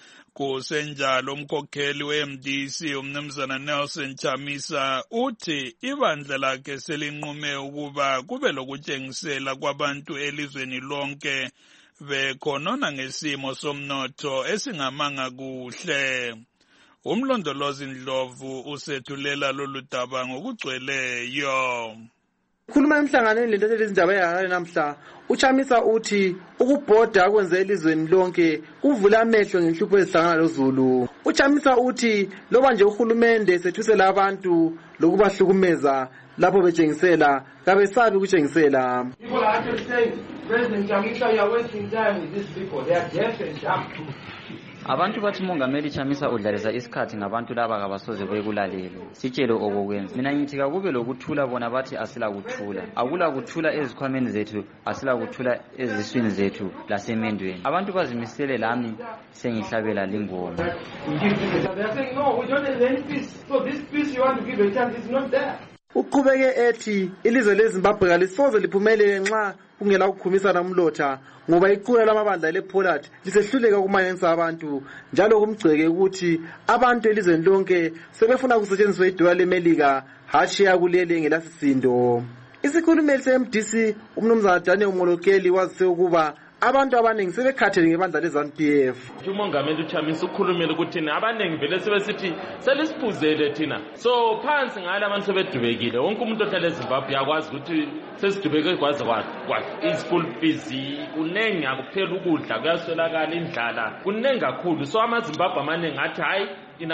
Kusenjalo umkhokheli we-MDC umnumzana Nelson Chamisa uthi ibandla lakhe selinqume ukuba kube lokutshengisela kwabantu elizweni lonke bekhonona ngesimo somnotho esingamanga kuhle. Umlondolozi Ndlovu usethulela lolu daba ngokugcweleyo. Khuluma emhlanganweni lento lezindaba eHarare namhla uChamisa uthi ukubhoda kwenze elizweni lonke kuvula amehlo ngenhlupho ezihlangana loZulu. uChamisa uthi loba nje uhulumende sethusela abantu lokubahlukumeza lapho betshengisela kabesabi ukutshengisela. People are actually saying, President Chamisa, you are wasting time with these people. They are deaf and dumb. Abantu bathi Mongameli Chamisa udlalisa isikhathi ngabantu laba kabasoze bekulalela. Sitshele okokwenza. Mina ngithi akube lokuthula bona bathi asila kuthula. Akula kuthula ezikhwameni zethu, asila kuthula eziswini zethu lasemendweni. Abantu bazimisele lami sengihlabela lingoma. They are saying no, we don't have any peace. So this peace you want to give a chance is not there. Uqhubeke ethi ilizwe leZimbabwe kalisoze liphumelele nxa kungela ukukhumisana umlotha ngoba iqula lamabandla lePoland lisehluleka ukumanyanisa abantu njalo kumgceke ukuthi abantu elizweni lonke sebefuna kusetshenziswa idola leMelika hashiya kuleli engelasisindo. Isikhulumeli se-MDC umnumzana Daniel Molokeli wazise ukuba abantu abaningi sebekhathele ngebandla leZANU-PF. Umongameli uChamisa ukhulumile ukuthi abaningi vele sebesithi selisiphuzele thina. So phansi ngala abantu sebedubekile. Wonke umuntu ohlala eZimbabwe yakwazi ukuthi sesidubeke kwaze kwathi ischool fees kunengi akuphela ukudla kuyaswelakala indlala kunengi kakhulu. So amaZimbabwe amaningi athi hayi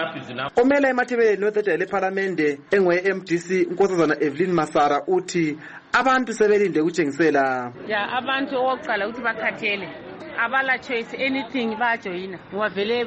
omela emathebeleni wethetha lePhalamende engwe-MDC unkosazana Evelyn Masara uthi abantu sebelinde ukutshengisela. Ya abantu oqala ukuthi bakhathele abala choice anything bajoyina ngoba vele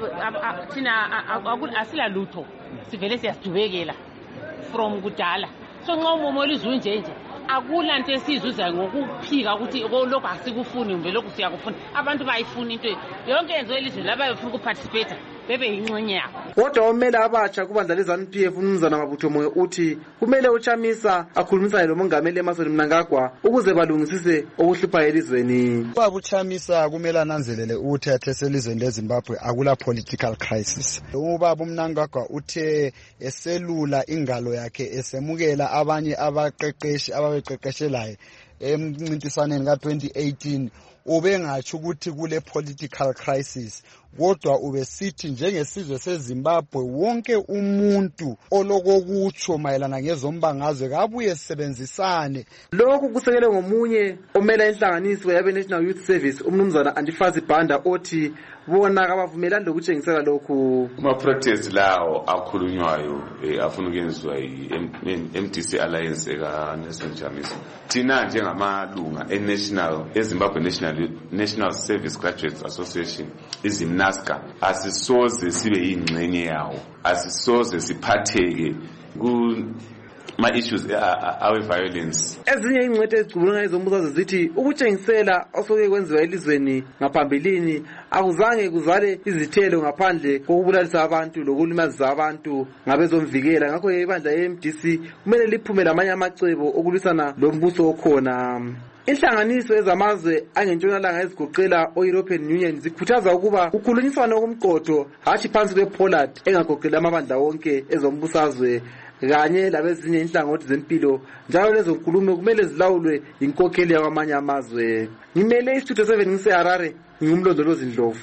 thina asila lutho sivele siyasidubekela from kudala so nxa umomola izwi nje akula nto esizuza ngokuphika ukuthi lokho asikufuni mbe lokho siyakufuna abantu bayifuna into yonke yenzo elizwe laba befuna ukuparticipate bebe yingxenye yakho. Kodwa omela abatsha kubandla leZANU-PF umnumzana Mabutho Moyo uthi kumele uChamisa akhulumisane lomongameli Emmerson Mnangagwa ukuze balungisise okuhlupha elizweni. Baba uChamisa kumele ananzelele ukuthi athe selizweni leZimbabwe akula political crisis. Ubaba uMnangagwa uthe eselula ingalo yakhe esemukela abanye abaqeqeshi ababeqeqeshelayo emncintiswaneni ka-2018 ubengatsho ukuthi kule political crisis kodwa ubesithi njengesizwe seZimbabwe wonke umuntu olokokutsho mayelana ngezombangazwe kabuye sisebenzisane. Lokhu kusekelwe ngomunye omela inhlanganiso yabe National Youth Service umnumzana Antifazi Banda othi bona kabavumelani lokutshengisela lokhu. Ama-practice lawo akhulunywayo afuna ukwenziwa i-MDC Alliance eka-Nelson Chamisa. Thina njengamalunga eZimbabwe National Service Graduates Association izimnaska asisoze sibe yingxenye yawo asisoze siphatheke ma-issues awe-violence. Ezinye ingcwethi ezicubulunga ezombusazwe zithi ukutshengisela osoke kwenziwa elizweni ngaphambilini akuzange kuzale izithelo ngaphandle kokubulalisa abantu lokulimazisa abantu ngabezomvikela. Ngakho ibandla le-MDC kumele liphume lamanye amacebo okulwisana lombuso okhona. Inhlanganiso ezamazwe angentshonalanga ezigoqela o-European Union zikhuthaza ukuba kukhulunyiswane okumqotho hatshi phansi kwe-Pollard engagoqeli amabandla wonke ezombusazwe kanye labezinye inhlangothi zempilo, njalo lezo nkulumo kumele zilawulwe inkokheli yakwamanye amazwe. Ngimele iStudio 7 ngiseHarare, ngingumlondolozi Ndlovu.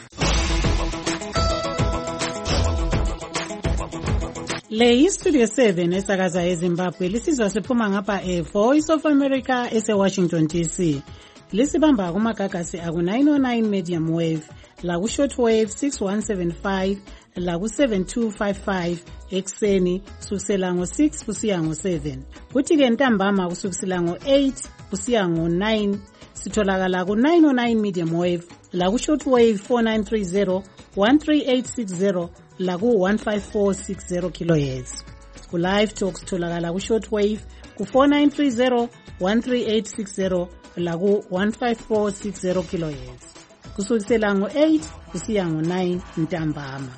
Le iStudio 7 esakaza eZimbabwe lisizwa siphuma ngapha Voice of America ese-Washington DC. Lisibamba kumagagasi aku-909 medium wave, laku-shortwave 6175, laku-7255 ekseni kusukisela ngo-6 kusiya ngo-7. Kuthi-ke ntambama kusukisela ngo-8 kusiya ngo-9 sitholakala ku-909 medium wave, laku-shortwave 4930, 13860, laku-15460 kHz. Ku-live talk sitholakala ku-shortwave ku-4930, 13860, laku-15460 kHz. Kusukisela ngo-8 kusiya ngo-9 ntambama.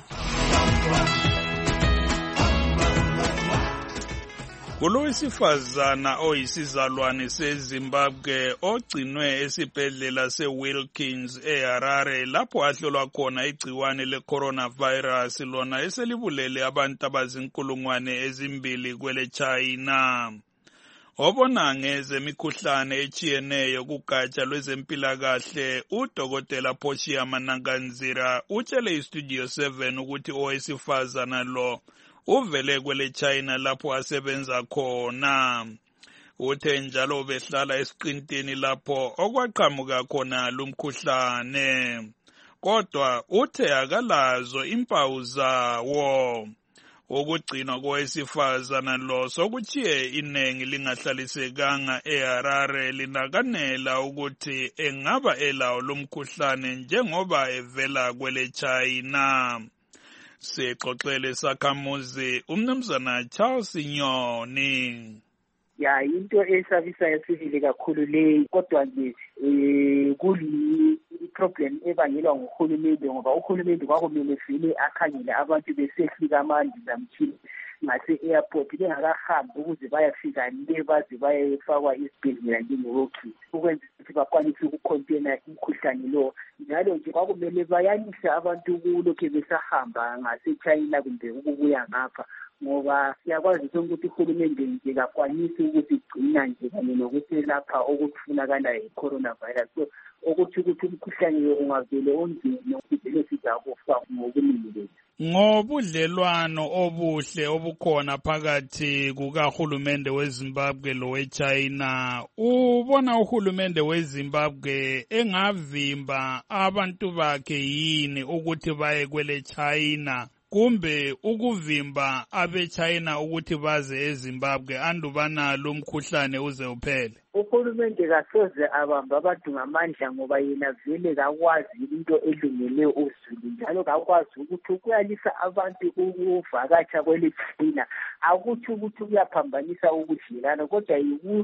Kulowesifazana oyisizalwane seZimbabwe ogcinwe esibhedlela seWilkins eHarare lapho ahlolwa khona igciwane le-coronavirus lona eselibulele abantu abazinkulungwane ezimbili kwele China. Obona ngezemikhuhlane etshiyeneyo kugatsha lwezempilakahle uDokotela Portia Mananganzira utshele iStudio 7 ukuthi owesifazana lo uvele kwele China lapho asebenza khona. Uthe njalo behlala esiqintini lapho okwaqhamuka khona lumkhuhlane, kodwa uthe akalazo impawu zawo. Ukugcinwa kowesifazana lo sokuchiye iningi lingahlalisekanga eHarare linakanela ukuthi engaba elawo lumkhuhlane njengoba evela kwele China. Sixoxele sakhamuzi umnumzana Charles Nyoni. Ya into esabisayo sibili kakhulu leyi, kodwa nje problem ebangelwa nguhulumende, ngoba uhulumende kwakumele vele akhangele abantu besehlika amandla mthini ngase-airport bengakahambi ukuze bayafika le baze bayefakwa isibhedlela njengeWilkins ukwenzela ukuthi bakwanise ukucontaina imkhuhlane lo. Njalo nje kwakumele bayanise abantu kulokhu besahamba ngase-China kumbe ukubuya ngapha, ngoba siyakwazi ukuthi uhulumende nje kakwanisi ukuzigcina nje kanye nokuthi lapha okufunakala yi-coronavirus. So ukuthi umkhuhlane ungavele onzima ukuvele sizakufa ngokuningi. Ngobudlelwano obuhle obukhona phakathi kukahulumende weZimbabwe loweChina, ubona uhulumende weZimbabwe engavimba abantu bakhe yini ukuthi baye kwele China, kumbe ukuvimba abeChina ukuthi baze eZimbabwe andubana lo mkhuhlane uze uphele? Uhulumende kasoze abamba abantu ngamandla, ngoba yena vele kakwazi into elungele uzulu, njalo kakwazi ukuthi ukuyalisa abantu ukuvakatsha kwele China akuthi ukuthi kuyaphambanisa ubudlelwano, kodwa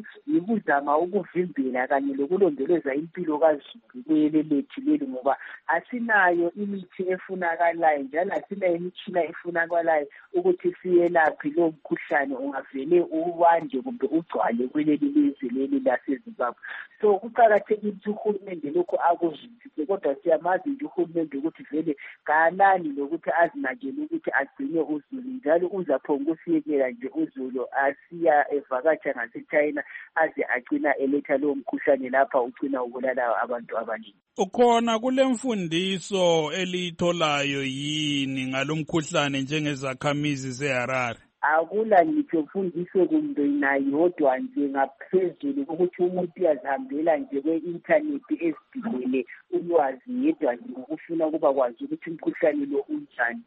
yikuzama ukuvimbela kanye lokulondoloza impilo kazulu kwele lethu leli, ngoba asinayo imithi efunakalayo njalo asinayo imitshina efunakalayo ukuthi siyelaphe lo mkhuhlane ungavele ubanje kumbe ugcwale kweleli lizwe leli laseZimbabwe. So kuqakathekile ukuthi uhulumende lokhu akuzwisise, kodwa siyamazi nje uhulumende ukuthi vele kanani lokuthi azinakele ukuthi agcine uzulu, njalo uzaphonga ukusiyekela nje uzulu asiya evakatsha ngase-China aze agcina eletha lowo mkhuhlane lapha ugcina ubulala abantu abaningi. Ukhona kule mfundiso eliyitholayo yini ngalomkhuhlane njengezakhamizi zeHarare? Akula ngitsho mfundiso kumbe nayodwa nje ngaphezulu ukuthi umuntu uyazihambela nje kwe-inthanethi ezidingele ulwazi yedwa nje ngokufuna ukuba kwazi ukuthi umkhuhlane lo unjani.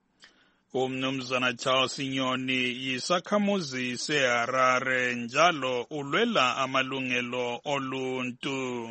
Umnumzana Charles Nyoni yisakhamuzi seHarare njalo ulwela amalungelo oluntu.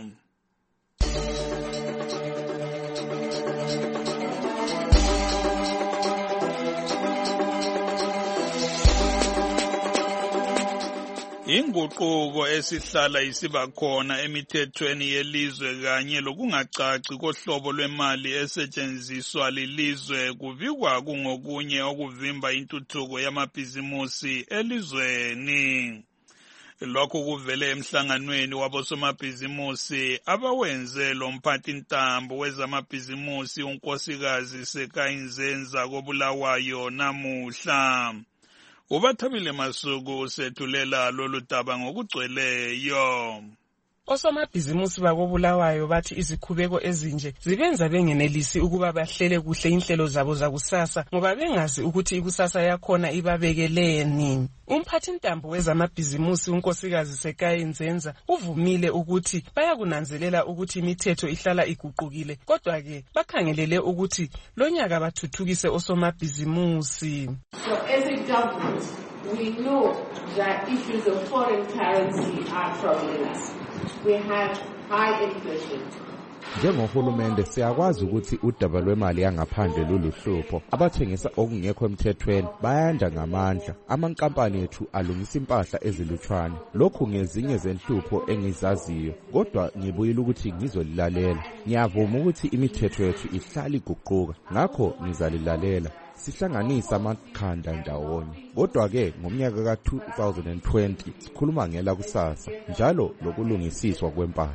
Inguquko esihlala isiba khona emithethweni yelizwe kanye lokungacaci kohlobo lwemali esetshenziswa lilizwe kuvikwa kungokunye okuvimba intuthuko yamabhizimusi elizweni. Lokhu kuvele emhlanganweni wabosomabhizimusi abawenze lo mphathintambo wezamabhizimusi unkosikazi Sekayinzenza koBulawayo namuhla. Ubathabile Masuku usethulela lolu daba ngokugcweleyo. Osomabhizimusi bakoBulawayo bathi izikhubeko ezinje zibenza bengenelisi ukuba bahlele kuhle inhlelo zabo zakusasa ngoba bengazi ukuthi ikusasa yakhona ibabekeleni. Umphathintambo wezamabhizimusi unkosikazi Sekayinzenza uvumile ukuthi bayakunanzelela ukuthi imithetho ihlala iguqukile, kodwa ke bakhangelele ukuthi lonyaka bathuthukise osomabhizimusi. So as a government, we know that issues of foreign currency are troubling us. We have high inflation. Njengohulumende siyakwazi ukuthi udaba lwemali yangaphandle luluhlupho. Abathengisa okungekho emthethweni bayanda ngamandla. Amankampani ethu alungisa impahla ezilutshwane. Lokhu ngezinye zenhlupho engizaziyo, kodwa ngibuyile ukuthi ngizolilalela. Ngiyavuma ukuthi imithetho yethu ihlala iguquka, ngakho ngizalilalela. Sihlanganisa amakhanda ndawonye. Kodwa ke ngomnyaka ka-2020 sikhuluma ngela kusasa njalo lokulungisiswa kwempahla.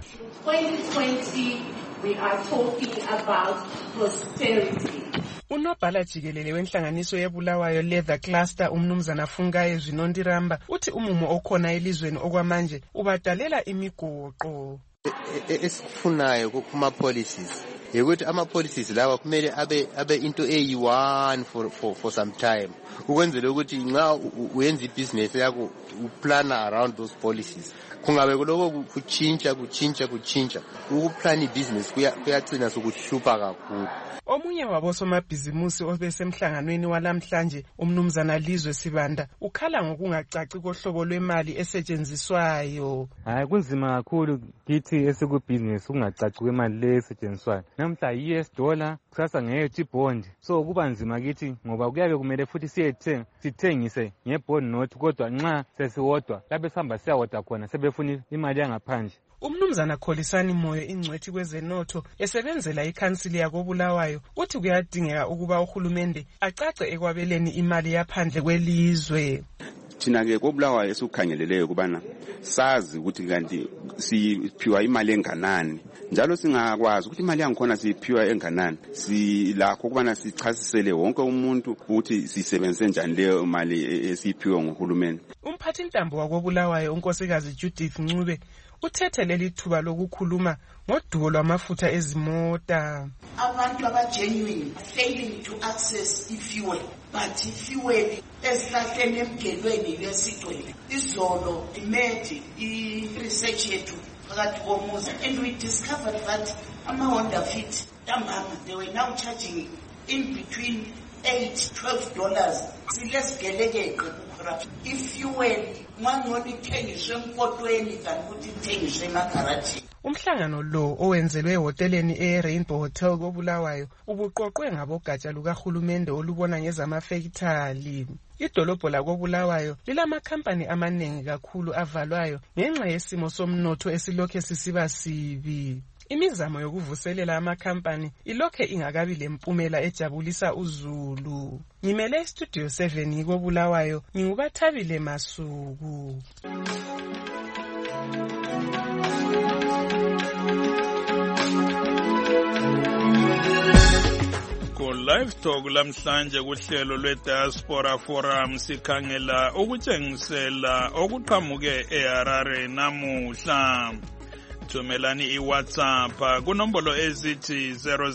2020 we are talking about prosperity. Unobhala jikelele wenhlanganiso yeBulawayo Leather Cluster umnumzana Fungaye Zinondiramba uthi umumo okhona elizweni okwamanje ubadalela imigoqo. Esikufunayo kuma policies ukuthi ama policies lawa kumele abe into eyi-one for some time ukwenzela ukuthi nxa uyenza ibusiness yakho uplana around those policies. Kungabe kuloko kuchintsha ukuplana ibusiness kuyagcina sokuhlupha kakhulu. Omunye wabosomabhizimusi obesemhlanganweni walamhlanje umnumzana Lizwe Sibanda ukhala ngokungacaci kohlobo lwemali esetshenziswayo. Hayi kunzima kakhulu kithi esikubusiness ukungacaci kwemali lesetshenziswayo. Namhla $, kusasa nge-bond. So kuba nzima kithi ngoba kuyabe kumele futhi sithengise nge-bond note kodwa nxa sesiwodwa labe sihamba siyawodwa khona sebefuna imali yangaphandle. Umnumzana Kholisani Moyo ingcwethi kwezenotho esebenzela ikhansili yakoBulawayo uthi kuyadingeka ukuba uhulumende acace ekwabeleni imali yaphandle kwelizwe. Thina ke koBulawayo esikukhangeleleyo kubana sazi ukuthi kanti siphiwa imali enganani njalo singakwazi ukuthi imali yangikhona siphiwa enganani silakho kubana sichasisele wonke umuntu ukuthi sisebenze njani leyo mali esiphiwe nguhulumeni. Umphathintambo wakoBulawayo unkosikazi Judith Ncube uthethe leli thuba lokukhuluma ngodubo lwamafutha ezimota. Abantu abagenuine failing to access ifuel but ifuel esihlahleni emgelweni lesigcwele. Izolo imedi i-research yethu phakathi komuzi and we discovered that ama-Honda Fit ntambama they were now charging in between $8-12. Silesigeleke corruption. Ifuel mangoni ithengiswe empotweni than ukuthi ithengiswe emagaraji. Umhlangano lo owenzelwe ehoteleni eRainbow Hotel koBulawayo ubuqoqwe ngabogatsha lukahulumende olubona ngezamafektali. Idolobho lakoBulawayo lilamakhampani amaningi kakhulu avalwayo ngenxa yesimo somnotho esilokhe sisiba sibi. Imizamo yokuvuselela amakhampani ilokhe ingakabi lempumela ejabulisa uzulu. Ngimele Studio 7 koBulawayo ngingubathabile Masuku. Live Talk lamhlanje kuhlelo lwe-Diaspora Forum sikhangela ukutshengisela okuqhamuke eHarare namuhla. Thumelani iWhatsApp kunombolo ezithi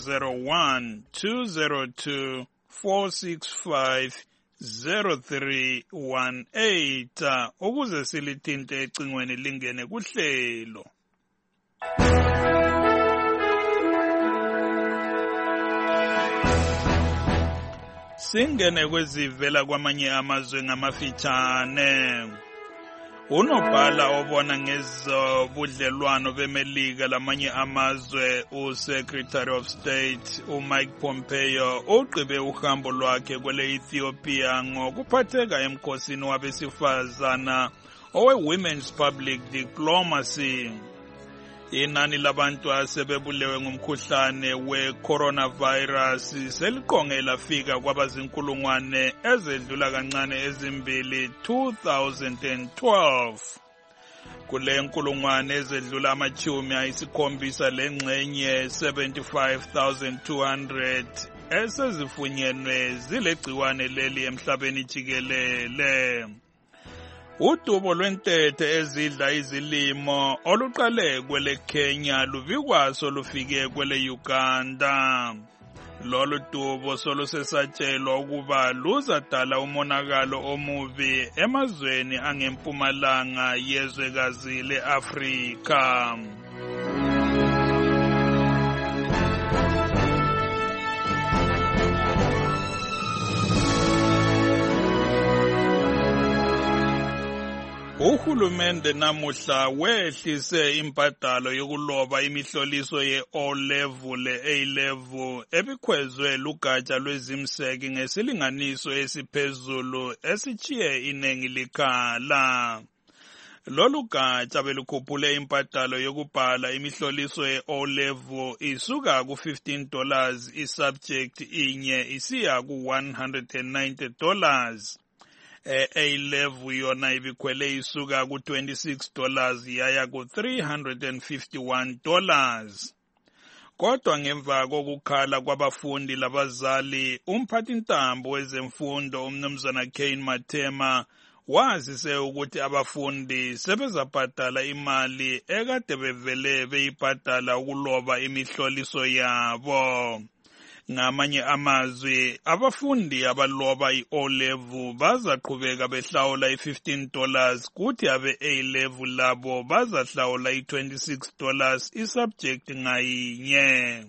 001-202-465-0318 ukuze silithinte ecingweni lingene kuhlelo. Singene kwezivela kwamanye amazwe ngamafitshane. Unobhala obona ngezobudlelwano beMelika lamanye amazwe uSecretary of State uMike Pompeo uqhibe uhambo lwakhe kwele Ethiopia ngokuphatheka emkhosini wabesifazana owe-Women's Public Diplomacy. Inani labantu asebebulewe ngumkhuhlane we-coronavirus seliqonge lafika kwabazinkulungwane ezedlula kancane ezimbili 2012. Kule nkulungwane ezedlula amachumi ayisikhombisa lengxenye 75,200 esezifunyenwe zilegciwane leli emhlabeni jikelele. Udubo lwentethe ezidla izilimo oluqale kwele Kenya luvikwa solufike kwele Uganda. Lolu dubo solusesatshelwa ukuba luzadala umonakalo omubi emazweni angempumalanga yezwekazi le-Afrika. Uhulumende namuhla wehlise imbadalo yokuloba imihloliso ye-O-level le-A-level ebikhwezwe lugatsha lwezimseki ngesilinganiso esiphezulu esichiye inengi likhala. Lolu gatsha belikhuphule imbadalo yokubhala imihloliso ye-O-level isuka ku$15 isubject inye isiya ku$190. A-level yona ibikhwele isuka ku$26 yaya ku$351. Kodwa ngemva kokukhala kwabafundi labazali, umphathintambo wezemfundo umnumzana Kane Mathema wazise ukuthi abafundi sebezabhadala imali ekade bevele beyibhadala ukuloba imihloliso yabo. Ngamanye amazwi, abafundi abaloba i-O-level bazaqhubeka behlawula i-$15 kuthi abe-A-level labo bazahlawula i-$26 isubject ngayinye.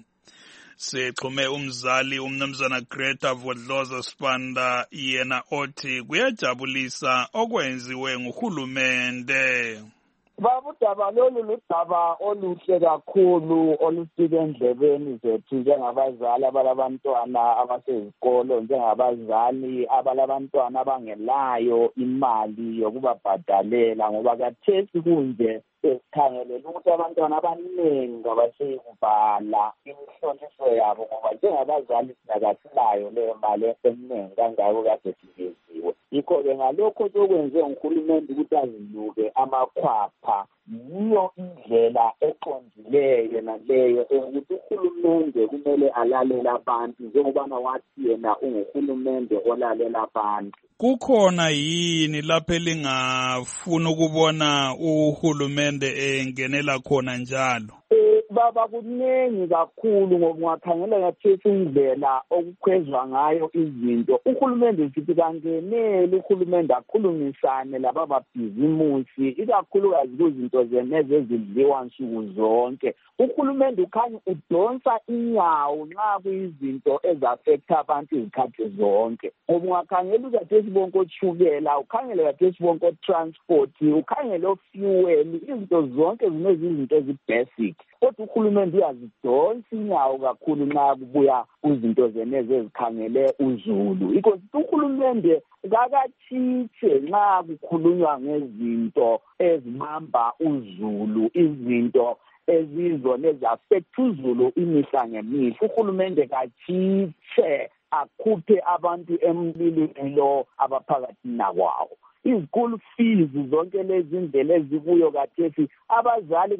Sexhume umzali umnumzana Greta Vodloza Spanda yena othi kuyajabulisa okwenziwe nguhulumende. Babudaba lolu ludaba oluhle kakhulu olufika endlebeni zethu njengabazali abalabantwana abasezikolo, njengabazali abalabantwana abangelayo imali yokubabhadalela, ngoba kathesi kunje esikhangelela ukuthi abantwana abaningi abaseyikubhala imihloliso yabo, ngoba njengabazali sinakasilayo leyo mali eseningi kangako kade sigeziwe. Yikho-ke ngalokho sokwenze nguhulumende ukuthi aziluke amakhwapha, yiyo indlela eqondileyo naleyo ukuthi uhulumende kumele alalele abantu njengobana wathi yena unguhulumende olalela abantu. Kukhona yini lapho elingafuna ukubona uhulumende engenela khona njalo? Baba kunengi kakhulu ngoba ungakhangela ngathesi indlela okukhwezwa ngayo izinto. Uhulumende sithi kangenele uhulumende akhulumisane laba babhizimusi, ikakhulukazi kuzinto zeneze ezidliwa nsuku zonke. Uhulumende ukhanya udonsa inyawo nxa kuyizinto ezaffecta abantu izikhathi zonke. Ngoba ungakhangela ukathesi bonke otshukela, ukhangele kathesi bonke otransport, ukhangele ofuel, izinto zonke zinezinto ezibasic. Kodwa uhulumende uyazidonsa inyawo kakhulu nxa kubuya kuzinto zeneze ezikhangele uzulu. Yikho uhulumende kakatshitshe nxa kukhulunywa ngezinto ezibamba uzulu, izinto ezizona ezaffecta uzulu imihla ngemihla. Uhulumende katshitshe akhuphe abantu emlilweni lo abaphakathi nakwawo. Izikulu fees zonke lezi indlela ezikuyo kathesi abazali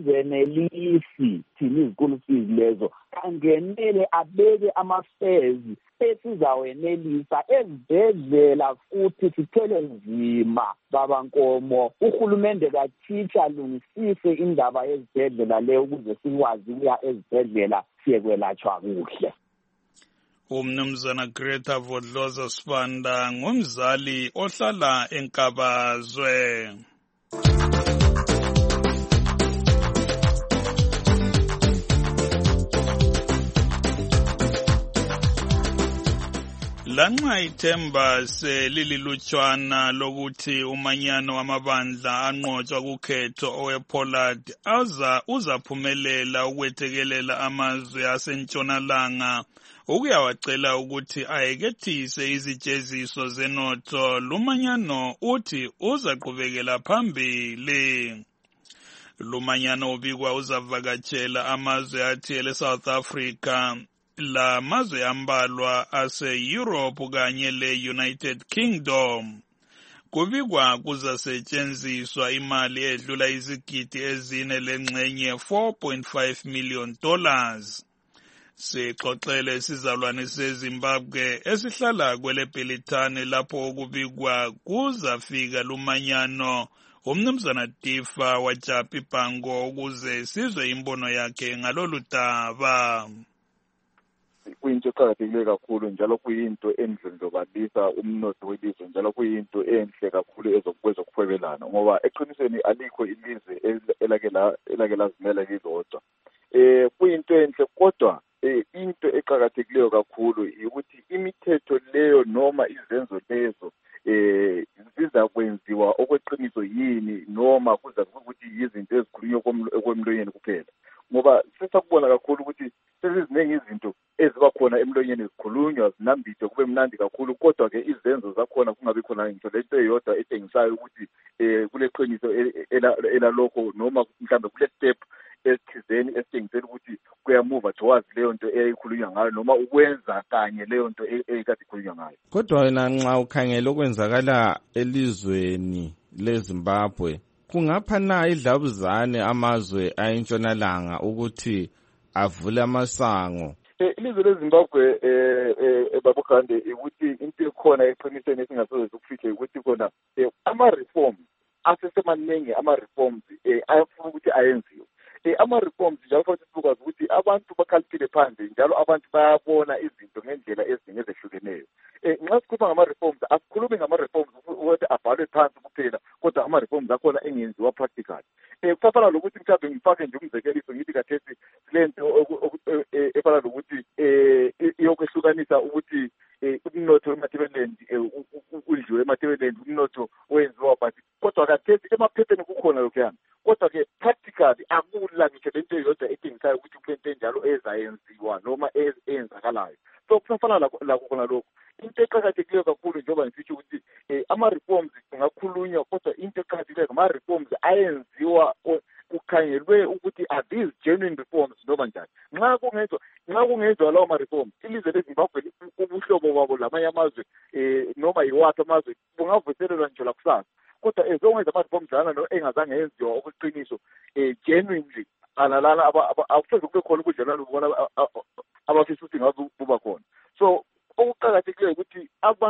kasizenelisi thina izikulu fees lezo, kangenele abeke ama-fares esizawenelisa ezibhedlela futhi sithele nzima babankomo. Uhulumende katshitsha alungisise indaba yezibhedlela leyo ukuze sikwazi ukuya ezibhedlela siyekwelatshwa kuhle. Umnumzana Greta Vodloza Spanda ngumzali ohlala eNkabazwe. Lanxa ithemba selililutshwana lokuthi umanyano wamabandla anqotshwa kukhetho owePollard uzaphumelela ukwethekelela amazwe asentshonalanga ukuyawacela ukuthi ayekethise izijeziso zenotho, lumanyano uthi uzaqhubekela phambili. Lumanyano ubikwa uzavakatshela amazwe athile South Africa, la mazwe ambalwa ase-Europe kanye le-United Kingdom. Kubikwa kuzasetshenziswa imali edlula izigidi ezine lengxenye $4.5 million. Sixoxele isizalwane seZimbabwe esihlala kweleBhelithane lapho okubikwa kuzafika lumanyano umnumzana Tifa waJapi Pango ukuze sizwe imbono yakhe ngalolu daba. Kuyinto eqakathekile kakhulu njalo kuyinto endlondlobalisa umnotho welizwe njalo kuyinto enhle kakhulu kwezokuhwebelana ngoba eqinisweni alikho ilizwe elake lazimela lilodwa. Kuyinto enhle kodwa into eqakathekileyo kakhulu ukuthi imithetho leyo noma izenzo lezo zizakwenziwa okweqiniso yini noma kuza ukuthi izinto ezikhulunywa okwemlonyeni kuphela, ngoba sesakubona kakhulu ukuthi seziziningi izinto eziba khona emlonyeni zikhulunywa zinambithe kube mnandi kakhulu, kodwa ke izenzo zakhona kungabi khona ngitsho lento eyodwa etengisayo ukuthi kuleqiniso elalokho noma mhlambe kule step esithizeni esitengisela ukuthi kuyamuva towards leyo nto eyayikhulunywa ngayo noma ukwenza kanye leyo nto ekade ikhulunywa ngayo. Kodwa wena nxa ukhangela okwenzakala elizweni leZimbabwe, kungapha na idlabuzane amazwe ayintshonalanga ukuthi avule amasango? Ilizwe leZimbabwe babukande ukuthi into ekhona eqinisweni esingasoze ukufihle ukuthi khona ama-reforms asesemaningi, ama-reforms ayafuna ukuthi ayenziwe. Ama-reforms njalo futhi sikwazi ukuthi abantu bakhaliphile phandle njalo abantu bayabona izinto ngendlela eziningi ezehlukeneyo. Nxa sikhuluma ngama-reforms asikhulumi ngama-reforms ukuthi abhalwe phansi kuphela, kodwa ama-reforms akhona engenziwa practical. Kufana lokuthi mhlawumbe ngifake nje umzekeliso ngithi kathesi lento efana lokuthi iyokwehlukanisa ukuthi umnotho eMatabeleland udliwe eMatabeleland umnotho owenziwa but kodwa kathesi emaphepheni kukhona lokhuyana, kodwa ke practically akula ngitsho lento eyodwa etengisayo ukuthi kulento enjalo ezayenziwa noma eyenzakalayo. So kufana lakho khona lokho. Into eqakathekileyo kakhulu njengoba ngisitsho ukuthi ama-reforms kungakhulunywa, kodwa into eqakathekileyo ama-reforms ayenziwa kukhangelwe ukuthi are these genuine reforms noma njani. Nxa kungenziwa lawo ma-reforms, ilizwe leZimbabwe ubuhlobo babo lamanye amazwe noma yiwaphi amazwe bungavuselelwa nje lakusasa. Kodwa ezokwenza ama-reforms lana engazange yenziwa okweqiniso genuinely alalana akusoze kube khona ubudlelwano bubona abafisa ukuthi ngabe buba khona. So okuqakathekileyo ukuthi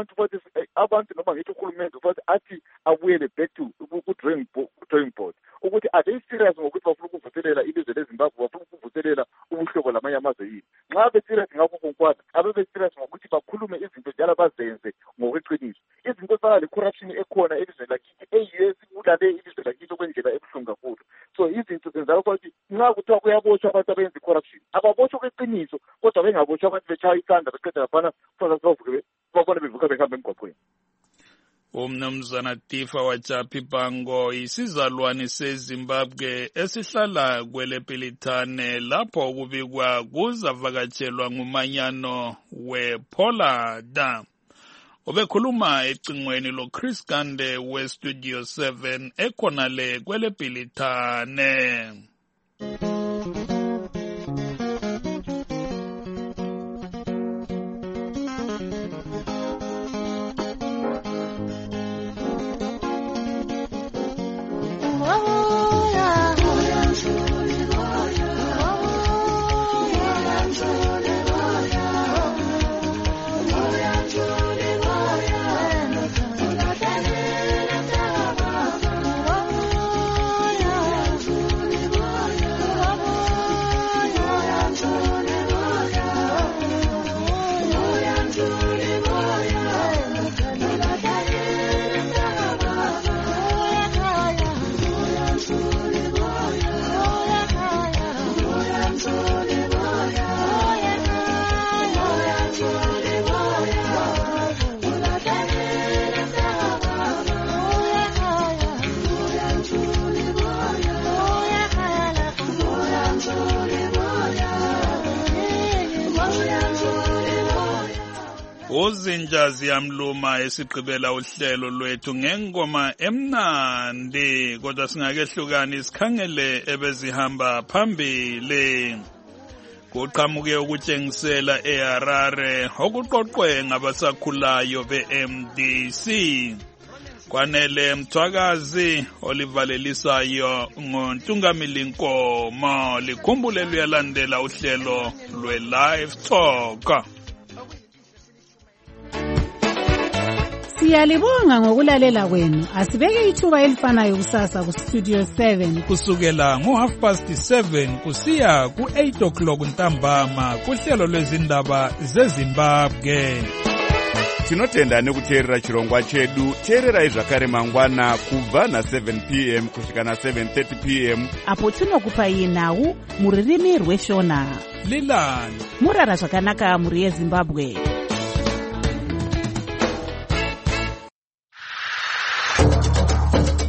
abantu noma ngithi uhulumende futhi athi abuyele back to ku-drawing board ukuthi are they serious ngokuthi bafuna ukuvuselela ilizwe leZimbabwe, bafuna ukuvuselela ubuhlobo lamanye amazwe yini. Nxa be-serious ngakho konkwada abe be-serious ngokuthi bakhulume izinto njalo bazenze ngokweqiniso. Izinto ezifana le-corruption ekhona elizwe lakithi eyiyo esibulale ilizwe lakithi okwendlela ebuhlungu kakhulu. So izinto zenzala ukuthi nxa kuthiwa kuyabotshwa abantu abenza i-corruption ababotshwa kweqiniso, kodwa bengabotshwa abantu betshaya isandla beqeda lapana babone bevuka behamba emgwaqweni. Umnumzana Tifa waJapi Pango isizalwane seZimbabwe esihlala kweleBhelithane lapho kubikwa kuzavakatshelwa ngumanyano wePollard. Ubekhuluma ecingweni loChris Gande weStudio 7 ekhonale kweleBhelithane. uzinja ziyamluma esigqibela uhlelo lwethu ngengoma emnandi kodwa singakehlukani sikhangele ebezihamba phambili. Kuqhamuke ukutshengisela eHarare okuqoqwe ngabasakhulayo beMDC. Kwanele Mthwakazi olivalelisayo ngoNtungamili Nkomo likhumbule luyalandela uhlelo lwe-Live Talk. Siyalibonga ngokulalela kwenu. Asibeke ithuba elifanayo kusasa ku Studio 7 kusukela ngo7:30 kusiya ku8 o'clock ntambama kuhlelo lwezindaba zeZimbabwe. Tinotenda nekuteerera chirongwa chedu. Teererai zvakare mangwana kubva na7 p.m. kusvika na7:30 p.m. apo tinokupai nhau muririmi rweshona. Lilani murara zvakanaka muri yeZimbabwe.